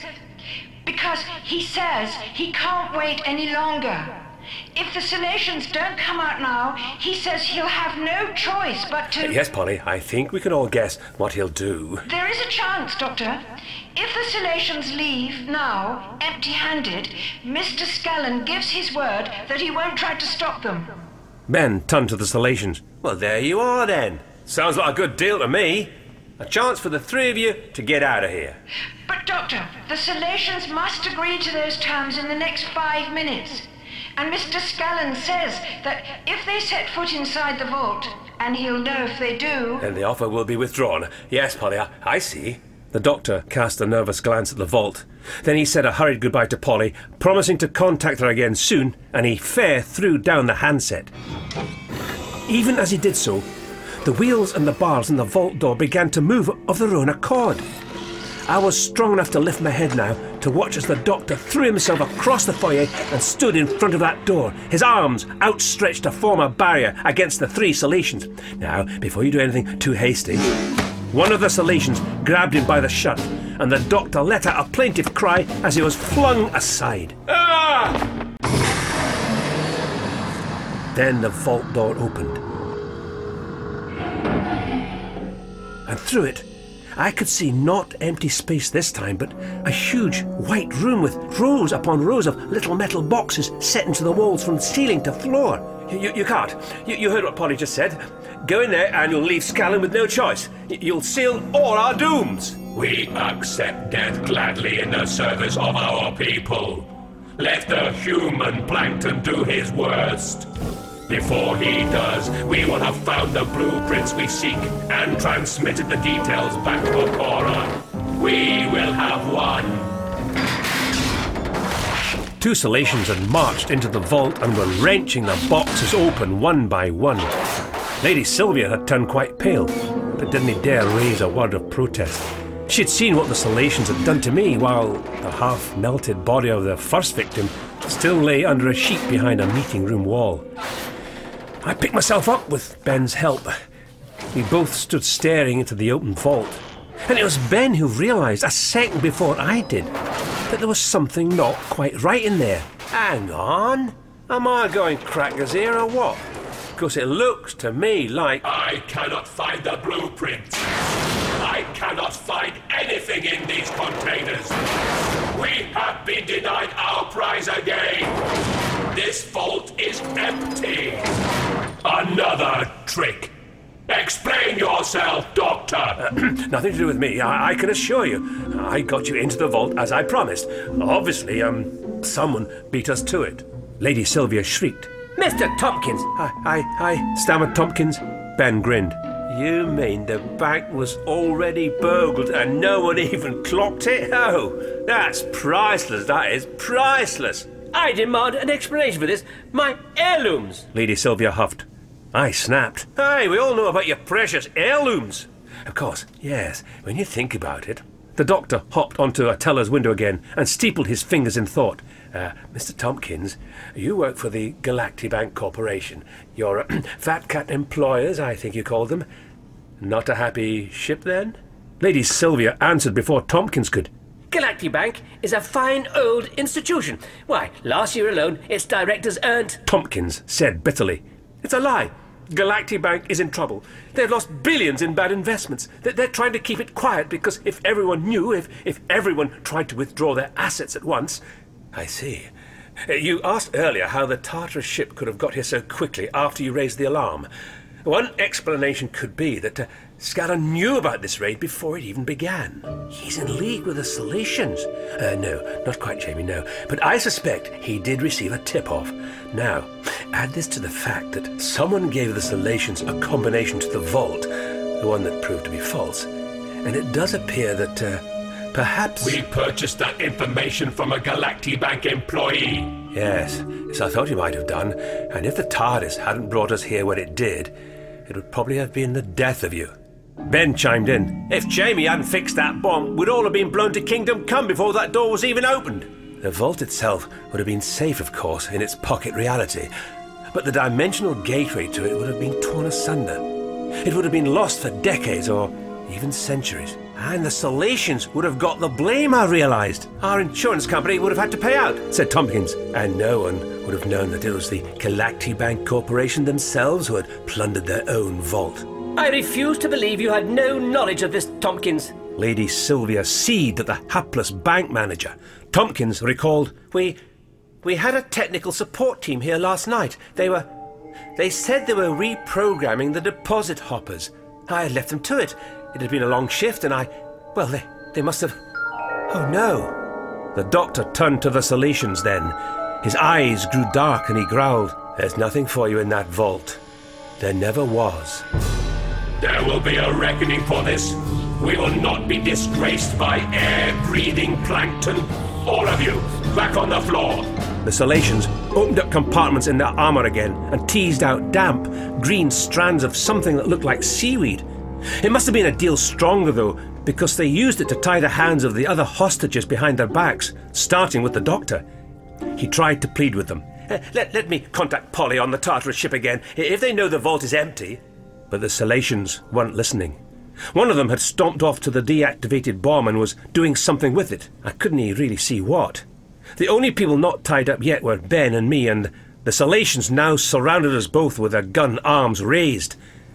he says he can't wait any longer. If the Salacians don't come out now, he says he'll have no choice but to... Yes, Polly, I think we can all guess what he'll do. There is a chance, Doctor. If the Salacians leave now, empty-handed, Mr. Scallon gives his word that he won't try to stop them. Ben turned to the Salacians. Well, there you are then. Sounds like a good deal to me. A chance for the three of you to get out of here. But, Doctor, the Salacians must agree to those terms in the next 5 minutes. And Mr. Scallon says that if they set foot inside the vault, and he'll know if they do... Then the offer will be withdrawn. Yes, Polly, I see. The doctor cast a nervous glance at the vault. Then he said a hurried goodbye to Polly, promising to contact her again soon, and he fair threw down the handset. Even as he did so, the wheels and the bars in the vault door began to move of their own accord. I was strong enough to lift my head now to watch as the doctor threw himself across the foyer and stood in front of that door, his arms outstretched to form a barrier against the three Salacians. Now, before you do anything too hasty, one of the Salacians grabbed him by the shirt, and the doctor let out a plaintive cry as he was flung aside. Ah! Then the vault door opened. And through it, I could see not empty space this time, but a huge white room with rows upon rows of little metal boxes set into the walls from ceiling to floor. You can't. You heard what Polly just said. Go in there and you'll leave Scallon with no choice. You'll seal all our dooms. We accept death gladly in the service of our people. Let the human plankton do his worst. Before he does, we will have found the blueprints we seek and transmitted the details back to Cora. We will have won. 2 Salacians had marched into the vault and were wrenching the boxes open one by one. Lady Sylvia had turned quite pale, but didn't dare raise a word of protest. She'd seen what the Salacians had done to me, while the half-melted body of their first victim still lay under a sheet behind a meeting room wall. I picked myself up with Ben's help. We both stood staring into the open vault, and it was Ben who realised a second before I did that there was something not quite right in there. Hang on, am I going crackers here or what? Because it looks to me like... I cannot find the blueprint. I cannot find anything in these containers. We have been denied our prize again. This vault is empty. Another trick. Explain yourself, Doctor. Nothing to do with me, I can assure you. I got you into the vault as I promised. Obviously, someone beat us to it. Lady Sylvia shrieked. Mr. Tompkins! I stammered Tompkins. Ben grinned. You mean the bank was already burgled and no one even clocked it? Oh, that's priceless, that is priceless. I demand an explanation for this. My heirlooms! Lady Sylvia huffed. I snapped. Hey, we all know about your precious heirlooms. Of course, yes, when you think about it. The doctor hopped onto a teller's window again and steepled his fingers in thought. Mr. Tompkins, you work for the Galactibank Corporation. You're Fat Cat employers, I think you called them. Not a happy ship, then? Lady Sylvia answered before Tompkins could. Galactibank is a fine old institution. Why, last year alone, its directors earned... Tompkins said bitterly. It's a lie. Galactibank is in trouble. They've lost billions in bad investments. They're trying to keep it quiet because if everyone knew, if everyone tried to withdraw their assets at once... I see. You asked earlier how the Tartarus ship could have got here so quickly after you raised the alarm. One explanation could be that Scallon knew about this raid before it even began. He's in league with the Salacians. No, not quite, Jamie, no. But I suspect he did receive a tip-off. Now, add this to the fact that someone gave the Salacians a combination to the vault, the one that proved to be false, and it does appear that, perhaps... We purchased that information from a Galactibank employee. Yes, I thought you might have done, and if the TARDIS hadn't brought us here when it did, it would probably have been the death of you. Ben chimed in. If Jamie hadn't fixed that bomb, we'd all have been blown to Kingdom Come before that door was even opened. The vault itself would have been safe, of course, in its pocket reality, but the dimensional gateway to it would have been torn asunder. It would have been lost for decades or even centuries. And the Salacians would have got the blame, I realised. Our insurance company would have had to pay out, said Tompkins. And no one would have known that it was the Galactibank Corporation themselves who had plundered their own vault. I refuse to believe you had no knowledge of this, Tompkins. Lady Sylvia seethed at the hapless bank manager. Tompkins recalled, We had a technical support team here last night. They said they were reprogramming the deposit hoppers. I had left them to it. It had been a long shift and they must have... Oh no. The doctor turned to the Salacians then. His eyes grew dark and he growled, There's nothing for you in that vault. There never was. There will be a reckoning for this. We will not be disgraced by air-breathing plankton. All of you, back on the floor. The Salacians opened up compartments in their armour again and teased out damp, green strands of something that looked like seaweed. It must have been a deal stronger, though, because they used it to tie the hands of the other hostages behind their backs, starting with the doctor. He tried to plead with them. Let me contact Polly on the Tartarus ship again, if they know the vault is empty. But the Salacians weren't listening. One of them had stomped off to the deactivated bomb and was doing something with it. I couldn't really see what. The only people not tied up yet were Ben and me, and the Salacians now surrounded us both with their gun arms raised.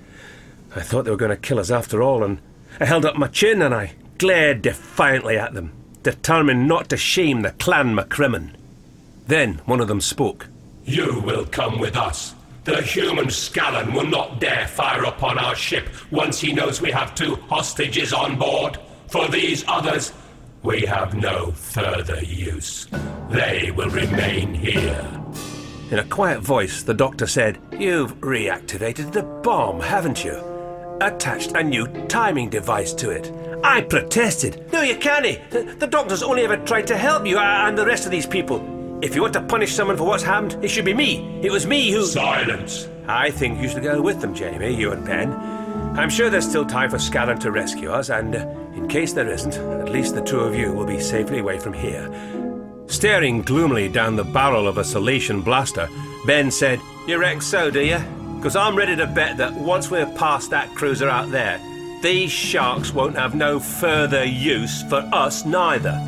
I thought they were going to kill us after all, and I held up my chin and I glared defiantly at them, determined not to shame the Clan MacCrimmon. Then one of them spoke. You will come with us. The human Scallon will not dare fire upon our ship once he knows we have 2 hostages on board. For these others, we have no further use. They will remain here. In a quiet voice, the doctor said, You've reactivated the bomb, haven't you? attached a new timing device to it. I protested. No, you can't. The doctor's only ever tried to help you and the rest of these people. If you want to punish someone for what's happened, it should be me. It was me who... Silence! I think you should go with them, Jamie, you and Ben. I'm sure there's still time for Scallon to rescue us, and in case there isn't, at least the two of you will be safely away from here. Staring gloomily down the barrel of a Salation blaster, Ben said, "You reckon so, do you? Because I'm ready to bet that once we're past that cruiser out there, these sharks won't have no further use for us neither."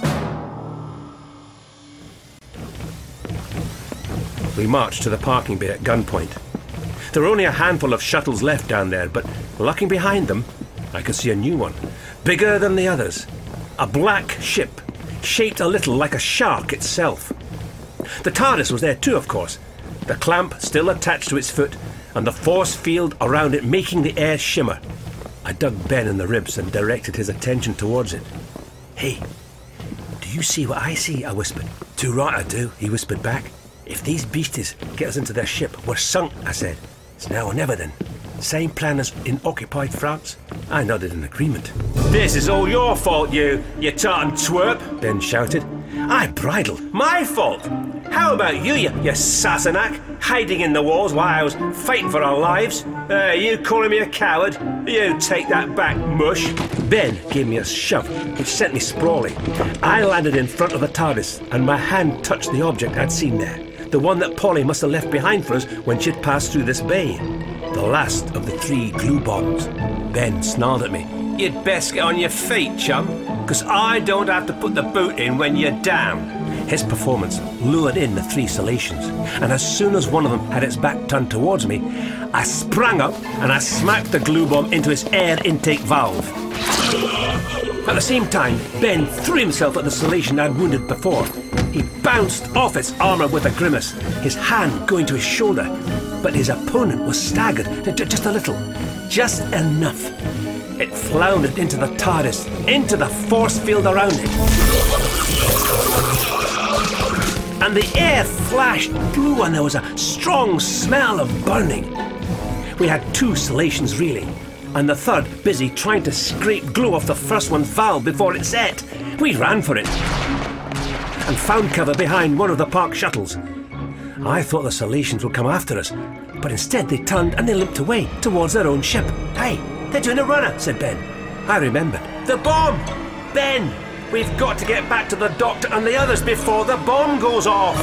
We marched to the parking bay at gunpoint. There were only a handful of shuttles left down there, but looking behind them, I could see a new one, bigger than the others. A black ship, shaped a little like a shark itself. The TARDIS was there too, of course, the clamp still attached to its foot, and the force field around it making the air shimmer. I dug Ben in the ribs and directed his attention towards it. "Hey, do you see what I see?" I whispered. "Too right I do," he whispered back. "If these beasties get us into their ship, we're sunk," I said. "It's now or never then. Same plan as in occupied France?" I nodded in agreement. "This is all your fault, you tartan twerp," Ben shouted. I bridled. "My fault? How about you, you Sassenach, hiding in the walls while I was fighting for our lives? You calling me a coward? You take that back, mush." Ben gave me a shove, which sent me sprawling. I landed in front of the TARDIS, and my hand touched the object I'd seen there, the one that Polly must have left behind for us when she'd passed through this bay. The last of the 3 glue bombs. Ben snarled at me. "You'd best get on your feet, chum, because I don't have to put the boot in when you're down." His performance lured in the 3 Salations, and as soon as one of them had its back turned towards me, I sprang up and I smacked the glue bomb into its air intake valve. At the same time, Ben threw himself at the Salation I'd wounded before. He bounced off its armour with a grimace, his hand going to his shoulder. But his opponent was staggered, just a little, just enough. It floundered into the TARDIS, into the force field around it. And the air flashed blue and there was a strong smell of burning. We had 2 Salations reeling, and the third busy trying to scrape glue off the first one's valve before it set. We ran for it and found cover behind one of the parked shuttles. I thought the Salations would come after us, but instead they turned and they limped away towards their own ship. "Hey, they're doing a runner," said Ben. I remembered. "The bomb! Ben, we've got to get back to the doctor and the others before the bomb goes off!"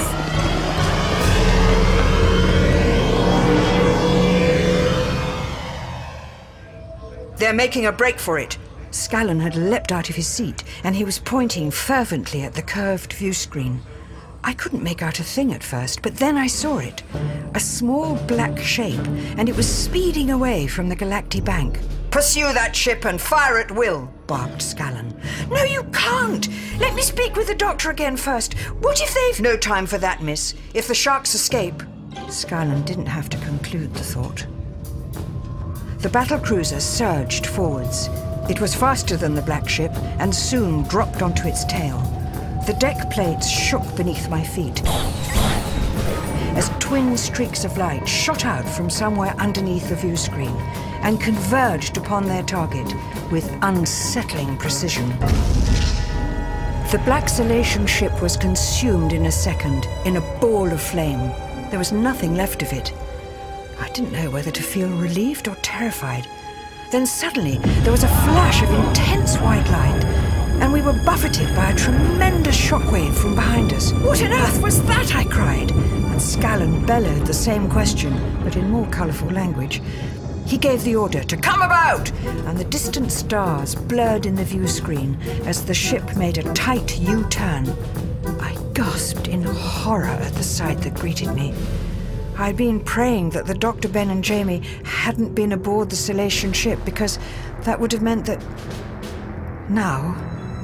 They're making a break for it. Scallon had leapt out of his seat, and he was pointing fervently at the curved view screen. I couldn't make out a thing at first, but then I saw it. A small black shape, and it was speeding away from the Galacti Bank. "Pursue that ship and fire at will," barked Scallon. "No, you can't! Let me speak with the doctor again first. What if they've—" "No time for that, miss. If the sharks escape..." Scallon didn't have to conclude the thought. The battle cruiser surged forwards. It was faster than the black ship and soon dropped onto its tail. The deck plates shook beneath my feet as twin streaks of light shot out from somewhere underneath the view screen and converged upon their target with unsettling precision. The black Salation ship was consumed in a second, in a ball of flame. There was nothing left of it. I didn't know whether to feel relieved or terrified. Then suddenly there was a flash of intense white light, and we were buffeted by a tremendous shockwave from behind us. "What on earth was that?" I cried, and Scallon bellowed the same question, but in more colourful language. He gave the order to come about, and the distant stars blurred in the view screen as the ship made a tight U-turn. I gasped in horror at the sight that greeted me. I'd been praying that the Dr. Ben and Jamie hadn't been aboard the Salation ship, because that would have meant that... Now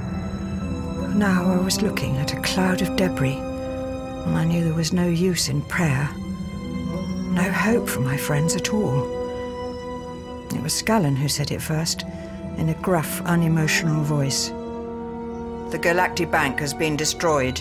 I was looking at a cloud of debris, and I knew there was no use in prayer. No hope for my friends at all. It was Scallon who said it first, in a gruff, unemotional voice. "The Galacti Bank has been destroyed."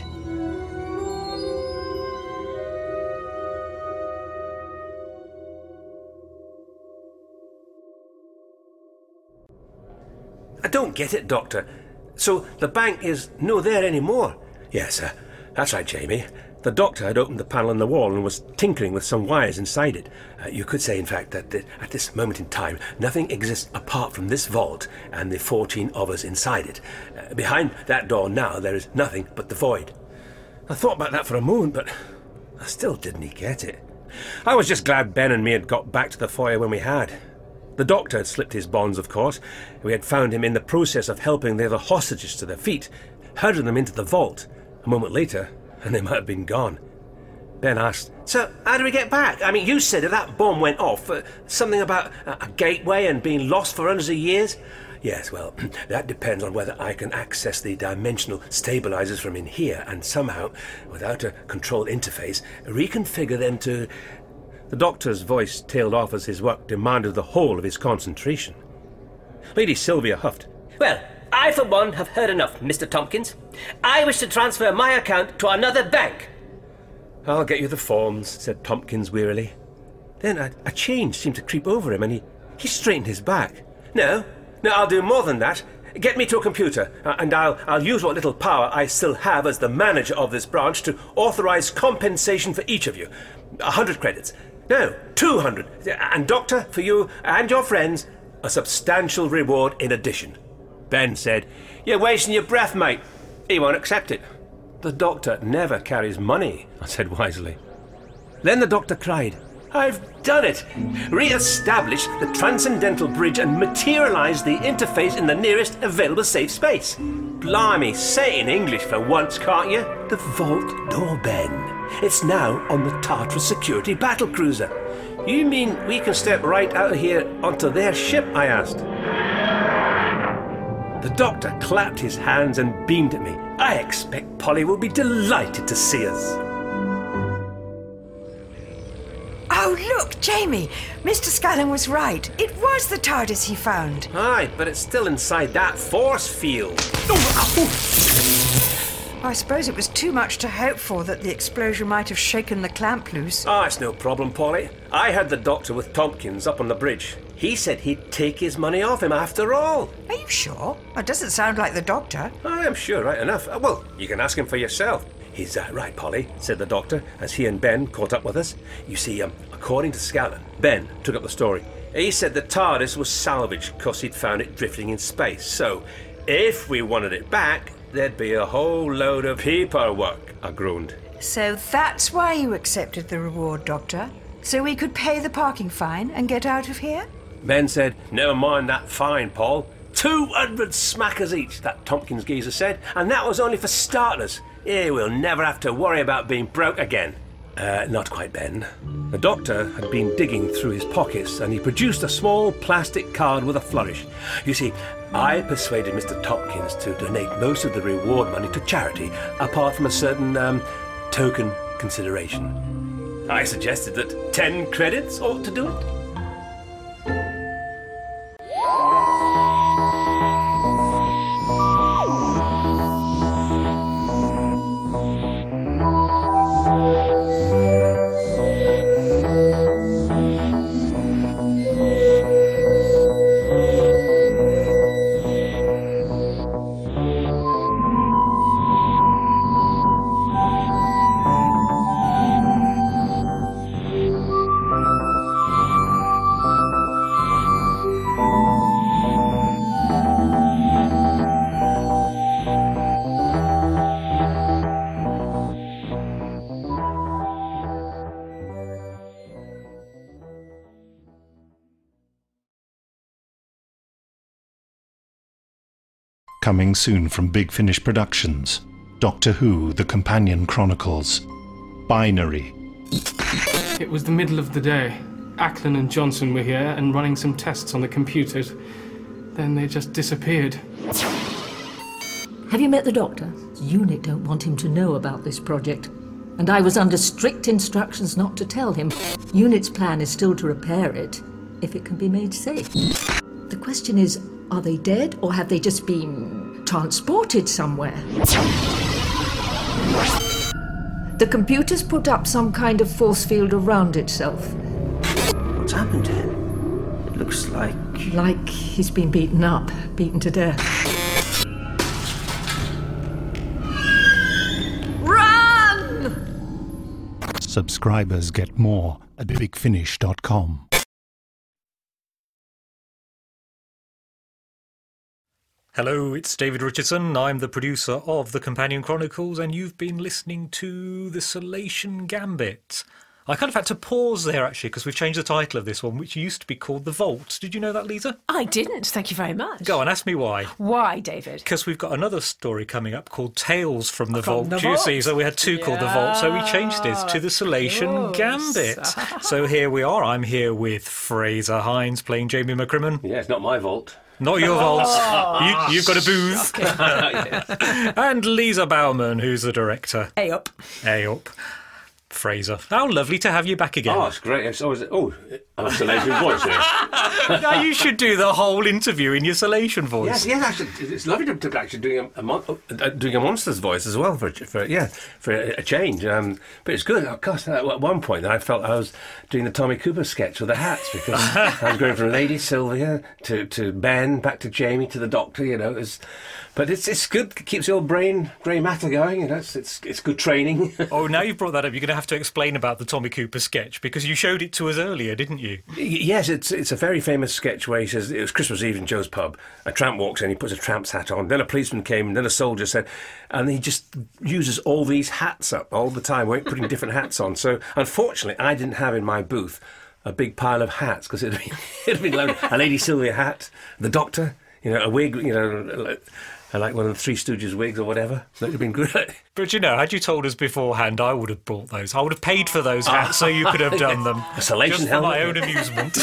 I don't get it, Doctor. So the bank is no there anymore? Yes, that's right, Jamie. The doctor had opened the panel in the wall and was tinkering with some wires inside it. You could say, in fact, that at this moment in time, nothing exists apart from this vault and the 14 of us inside it. Behind that door now, there is nothing but the void. I thought about that for a moment, but I still didn't get it. I was just glad Ben and me had got back to the foyer when we had. The doctor had slipped his bonds, of course. We had found him in the process of helping the other hostages to their feet, herding them into the vault. A moment later, and they might have been gone. Ben asked, "So, how do we get back? I mean, you said if that bomb went off, something about a gateway and being lost for hundreds of years?" "Yes, well, that depends on whether I can access the dimensional stabilizers from in here and somehow, without a controlled interface, reconfigure them to..." The doctor's voice tailed off as his work demanded the whole of his concentration. Lady Sylvia huffed. Well, I for one have heard enough, Mr. Tompkins. I wish to transfer my account to another bank. "I'll get you the forms," said Tompkins wearily. Then a change seemed to creep over him and he straightened his back. No, I'll do more than that. Get me to a computer, and I'll use what little power I still have as the manager of this branch to authorize compensation for each of you. 100 credits. No, 200. And Doctor, for you and your friends, a substantial reward in addition. Ben said, "You're wasting your breath, mate." He won't accept it. "The doctor never carries money," I said wisely. Then the doctor cried, "I've done it! Re-establish the transcendental bridge and materialize the interface in the nearest available safe space." Blimey, say it in English for once, can't you? "The vault door, Ben. It's now on the Tartarus security battlecruiser." "You mean we can step right out of here onto their ship?" I asked. The doctor clapped his hands and beamed at me. "I expect Polly will be delighted to see us." Oh, look, Jamie! Mr. Scallon was right. It was the TARDIS he found. Aye, but it's still inside that force field. I suppose it was too much to hope for that the explosion might have shaken the clamp loose. It's no problem, Polly. I had the doctor with Tompkins up on the bridge. He said he'd take his money off him after all. Are you sure? That doesn't sound like the doctor. I am sure, right enough. Well, you can ask him for yourself. "He's right, Polly," said the doctor, as he and Ben caught up with us. "You see, according to Scallon," Ben took up the story, "he said the TARDIS was salvaged because he'd found it drifting in space. So, if we wanted it back, there'd be a whole load of paperwork," I groaned. So that's why you accepted the reward, Doctor? So we could pay the parking fine and get out of here? Ben said, "Never mind that fine, Paul. 200 smackers each," that Tompkins geezer said, "and that was only for starters. We'll never have to worry about being broke again." Not quite, Ben. The doctor had been digging through his pockets and he produced a small plastic card with a flourish. "You see, I persuaded Mr. Tompkins to donate most of the reward money to charity, apart from a certain, token consideration. I suggested that 10 credits ought to do it." Coming soon from Big Finish Productions, Doctor Who, The Companion Chronicles, Binary. It was the middle of the day. Ackland and Johnson were here and running some tests on the computers. Then they just disappeared. Have you met the doctor? UNIT don't want him to know about this project. And I was under strict instructions not to tell him. UNIT's plan is still to repair it, if it can be made safe. The question is, are they dead or have they just been transported somewhere? The computer's put up some kind of force field around itself. What's happened to him? It looks like... Like He's been beaten up, beaten to death. Run! Subscribers get more at bigfinish.com. Hello, it's David Richardson. I'm the producer of The Companion Chronicles, and you've been listening to The Salation Gambit. I kind of had to pause there, actually, because we've changed the title of this one, which used to be called The Vault. Did you know that, Lisa? I didn't. Thank you very much. Go on, ask me why. Why, David? Because we've got another story coming up called Tales from the Vault. Do you see? So we had two called The Vault, so we changed this to The Salation Gambit. So here we are. I'm here with Fraser Hines playing Jamie McCrimmon. Yeah, it's not my vault. Not your vault. You've got a booth. And Lisa Bauman, who's the director. Hey up. Hey up. Fraser. How lovely to have you back again. Oh, it's great. It's always, I'm Salation voice here. Now you should do the whole interview in your Salation voice. Yes, actually, it's lovely to actually doing a monster's voice as well for a change. But it's good. Of course, at one point I felt I was doing the Tommy Cooper sketch with the hats because I was going from Lady Sylvia to Ben, back to Jamie, to the Doctor. But it's good. It keeps your brain grey matter going. It's good training. Oh, now you've brought that up, you're going to have to explain about the Tommy Cooper sketch because you showed it to us earlier, didn't you? Yes, it's a very famous sketch where he says it was Christmas Eve in Joe's pub. A tramp walks in, he puts a tramp's hat on. Then a policeman came, and then a soldier said, and he just uses all these hats up all the time, putting different hats on. So unfortunately, I didn't have in my booth a big pile of hats because it'd been like a Lady Sylvia hat, the Doctor, a wig, like one of the Three Stooges wigs or whatever. That would have been good. But had you told us beforehand, I would have bought those. I would have paid for those hats so you could have done them. A Salation helmet. For my own amusement.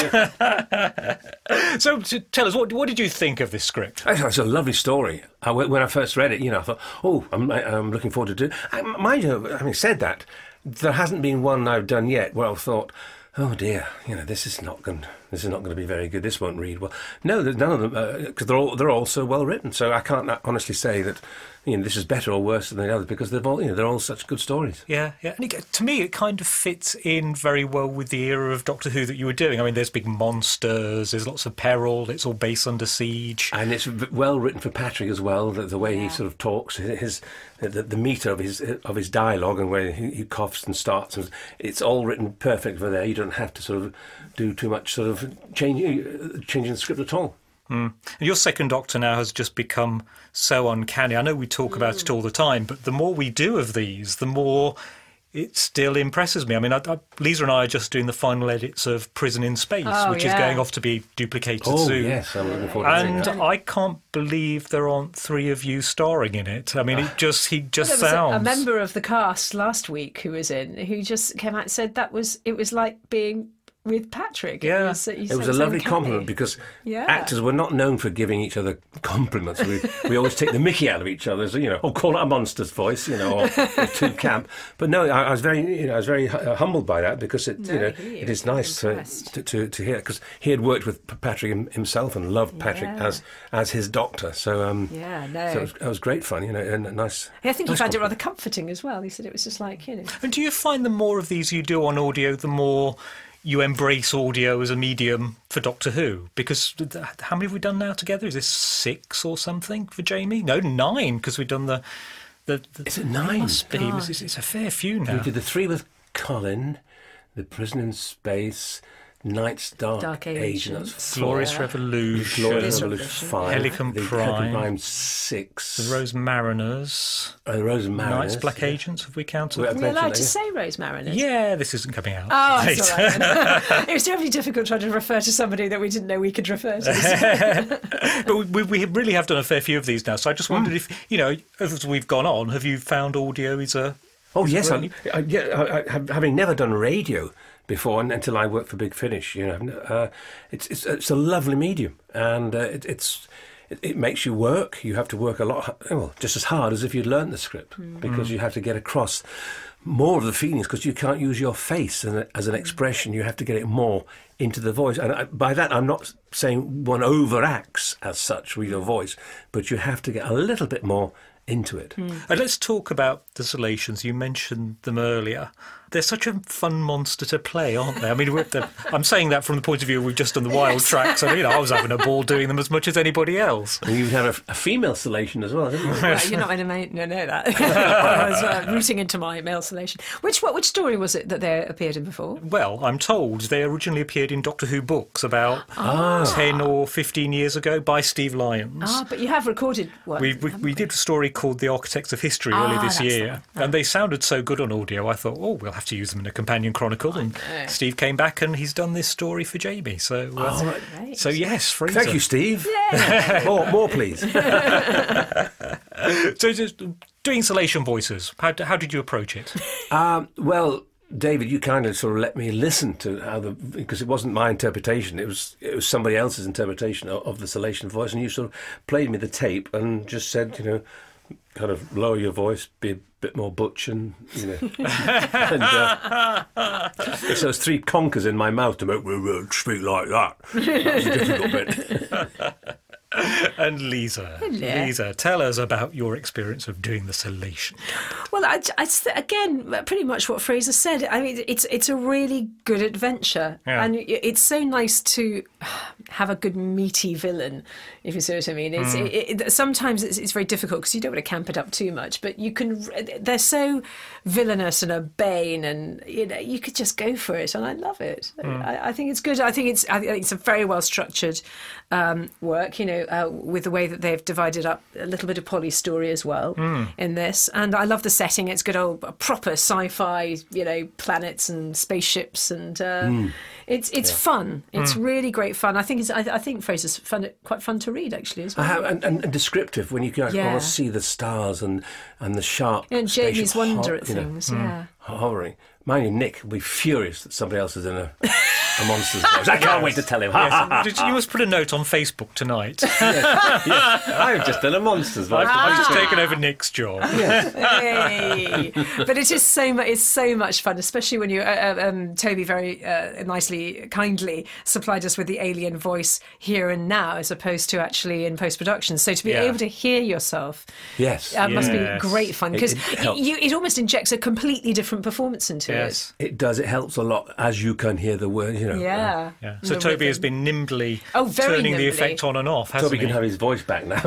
So tell us, what did you think of this script? It's a lovely story. When I first read it, I thought, I'm looking forward to it. Mind you, having said that, there hasn't been one I've done yet where I've thought, oh dear, this is not going to be very good. This won't read well. No, there's none of them because they're all so well written. So I can't honestly say that this is better or worse than the others because they're all such good stories. Yeah. And to me, it kind of fits in very well with the era of Doctor Who that you were doing. I mean, there's big monsters, there's lots of peril. It's all base under siege, and it's well written for Patrick as well. The way he sort of talks, the meter of his dialogue and where he coughs and starts, and it's all written perfect for there. You don't have to sort of do too much sort of changing the script at all. And your second Doctor now has just become so uncanny. I know we talk about it all the time, but the more we do of these, the more it still impresses me. I mean, Lisa and I are just doing the final edits of Prison in Space, which is going off to be duplicated soon. Oh, yes, I'm looking forward to seeing that. And I can't believe there aren't three of you starring in it. I mean, he just there sounds... was a member of the cast last week who was in, who just came out and said it was like being with Patrick. Yeah, it was a lovely compliment because actors were not known for giving each other compliments. We always take the mickey out of each other, call it a monster's voice, or too camp. But no, I was very humbled by that because it is nice to hear because he had worked with Patrick himself and loved Patrick as his Doctor. So so it was great fun, and nice. I think he found it rather comforting as well. He said it was just like And do you find the more of these you do on audio, the more you embrace audio as a medium for Doctor Who? Because how many have we done now together? Is this 6 or something for Jamie? No, 9, because we've done the Is it 9? Must be. It's a fair few now. We did the 3 with Colin, the Prison in Space, Night's Dark Age, and that's Glorious Revolution, Glorious Revolution 5, Helicon Prime 6, the Rose Mariners, Night's Black Agents. Have we counted? Are we allowed to say Rose Mariners? Yeah, this isn't coming out. Oh, that's all right. It was terribly difficult trying to refer to somebody that we didn't know we could refer to. But we really have done a fair few of these now. So I just wondered if as we've gone on, have you found audio is a? Oh yes, having never done radio before until I worked for Big Finish, it's a lovely medium, and it makes you work. You have to work a lot, just as hard as if you'd learned the script, because you have to get across more of the feelings because you can't use your face as an expression. You have to get it more into the voice, and by that I'm not saying one overacts as such with your voice, but you have to get a little bit more into it. And let's talk about the Salations. You mentioned them earlier. they're such a fun monster to play, aren't they? I mean, I'm saying that from the point of view we've just done the wild tracks. I mean, I was having a ball doing them as much as anybody else. And you have a female Salation as well, didn't you? Well, you're not going to know that. I was rooting into my male Salation. Which story was it that they appeared in before? Well, I'm told they originally appeared in Doctor Who books about 10 or 15 years ago by Steve Lyons. But you have recorded one. We did a story called The Architects of History earlier this year, and they sounded so good on audio, I thought, we'll have to use them in a companion chronicle. And Steve came back and he's done this story for Jamie. So, so yes, Fraser. Thank you, Steve. more, please. So, just doing Salation voices, how did you approach it? Well, David, you kind of sort of let me listen to because it wasn't my interpretation, it was somebody else's interpretation of the Salation voice, and you sort of played me the tape and just said, kind of lower your voice, be a bit more butch, and and it's those three conkers in my mouth to make me speak like that. That was a difficult bit. And Lisa, tell us about your experience of doing the Salation. Well, again, pretty much what Fraser said. I mean, it's a really good adventure, and it's so nice to have a good meaty villain, if you see what I mean. Sometimes it's very difficult because you don't want to camp it up too much, but you can. They're so villainous and urbane, and you could just go for it, and I love it. I think it's good. I think it's a very well structured work. With the way that they've divided up a little bit of Polly's story as well in this. And I love the setting. It's good old proper sci-fi, planets and spaceships, and it's fun. It's really great fun. I think Fraser's quite fun to read actually as well. And descriptive when you can almost see the stars and the sharp and Jamie's wonder at things. Hovering. Mind you, Nick will be furious that somebody else is in a monster's voice. I can't wait to tell him. You must put a note on Facebook tonight. Yes. I've just done a monster's voice. I've just taken over Nick's job. Hey. But it is so much fun, especially when you Toby very nicely, kindly supplied us with the alien voice here and now, as opposed to actually in post-production. So to be able to hear yourself, must be great fun, because it almost injects a completely different performance into it. It does. It helps a lot as you can hear the word. So Toby has been nimbly turning the effect on and off, hasn't Toby can have his voice back now.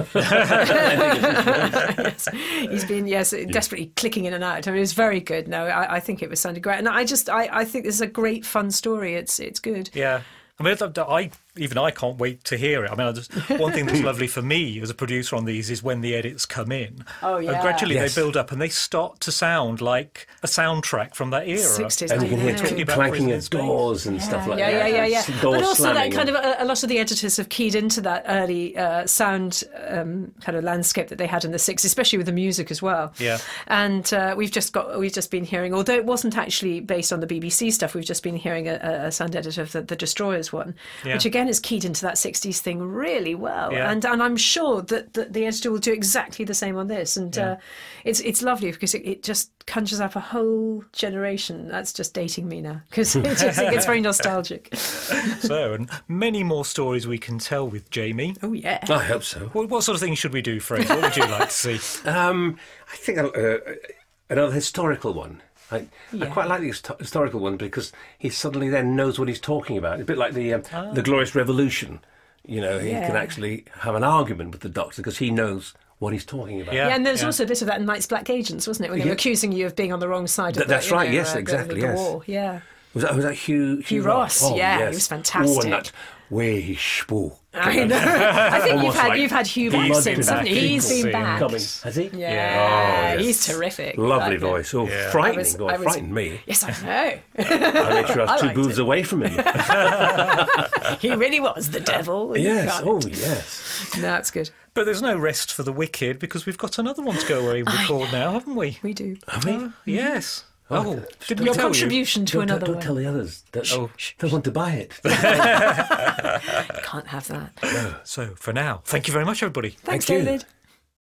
He's been desperately clicking in and out. I mean, it was very good. No, I think it was sounded great, and I think this is a great fun story. It's good. Yeah. I mean, I can't wait to hear it. I mean, one thing that's lovely for me as a producer on these is when the edits come in. Oh, yeah. And gradually they build up and they start to sound like a soundtrack from that era. 60s, and you can hear clanking of doors and stuff like that. Yeah. But also that kind of a lot of the editors have keyed into that early sound kind of landscape that they had in the 60s, especially with the music as well. Yeah. And we've just been hearing, although it wasn't actually based on the BBC stuff, we've just been hearing a sound edit of the Destroyers one, which again is keyed into that 60s thing really well. And I'm sure that the editor will do exactly the same on this. And it's lovely because it just conjures up a whole generation. That's just dating me now, because it gets very nostalgic. So, and many more stories we can tell with Jamie. Oh, yeah. I hope so. What sort of things should we do, Fraser? What would you like to see? I think another historical one. I quite like the historical one because he suddenly then knows what he's talking about. It's a bit like the Glorious Revolution. He can actually have an argument with the Doctor because he knows what he's talking about. And there's also a bit of that in Night's Black Agents, wasn't it? When they were accusing you of being on the wrong side of That's right, yes, exactly, the war. Yeah. Was that Hugh Ross? Oh, yes. He was fantastic. And that way he spoke. I know. I think you've had Hugh back since, haven't you? He's been back. Has he? Yeah. He's terrific. Lovely voice. Oh, frightening. Frightened me. Yes, I know. I made sure I was two booths away from him. He really was the devil. Yes. Oh, yes. No, that's good. But there's no rest for the wicked because we've got another one to go away and record now, haven't we? We do. Have we? Yes. Did your contribution to another one? Don't tell the others. They'll want to buy it. Can't have that. So, for now, thank you very much, everybody. Thanks, David.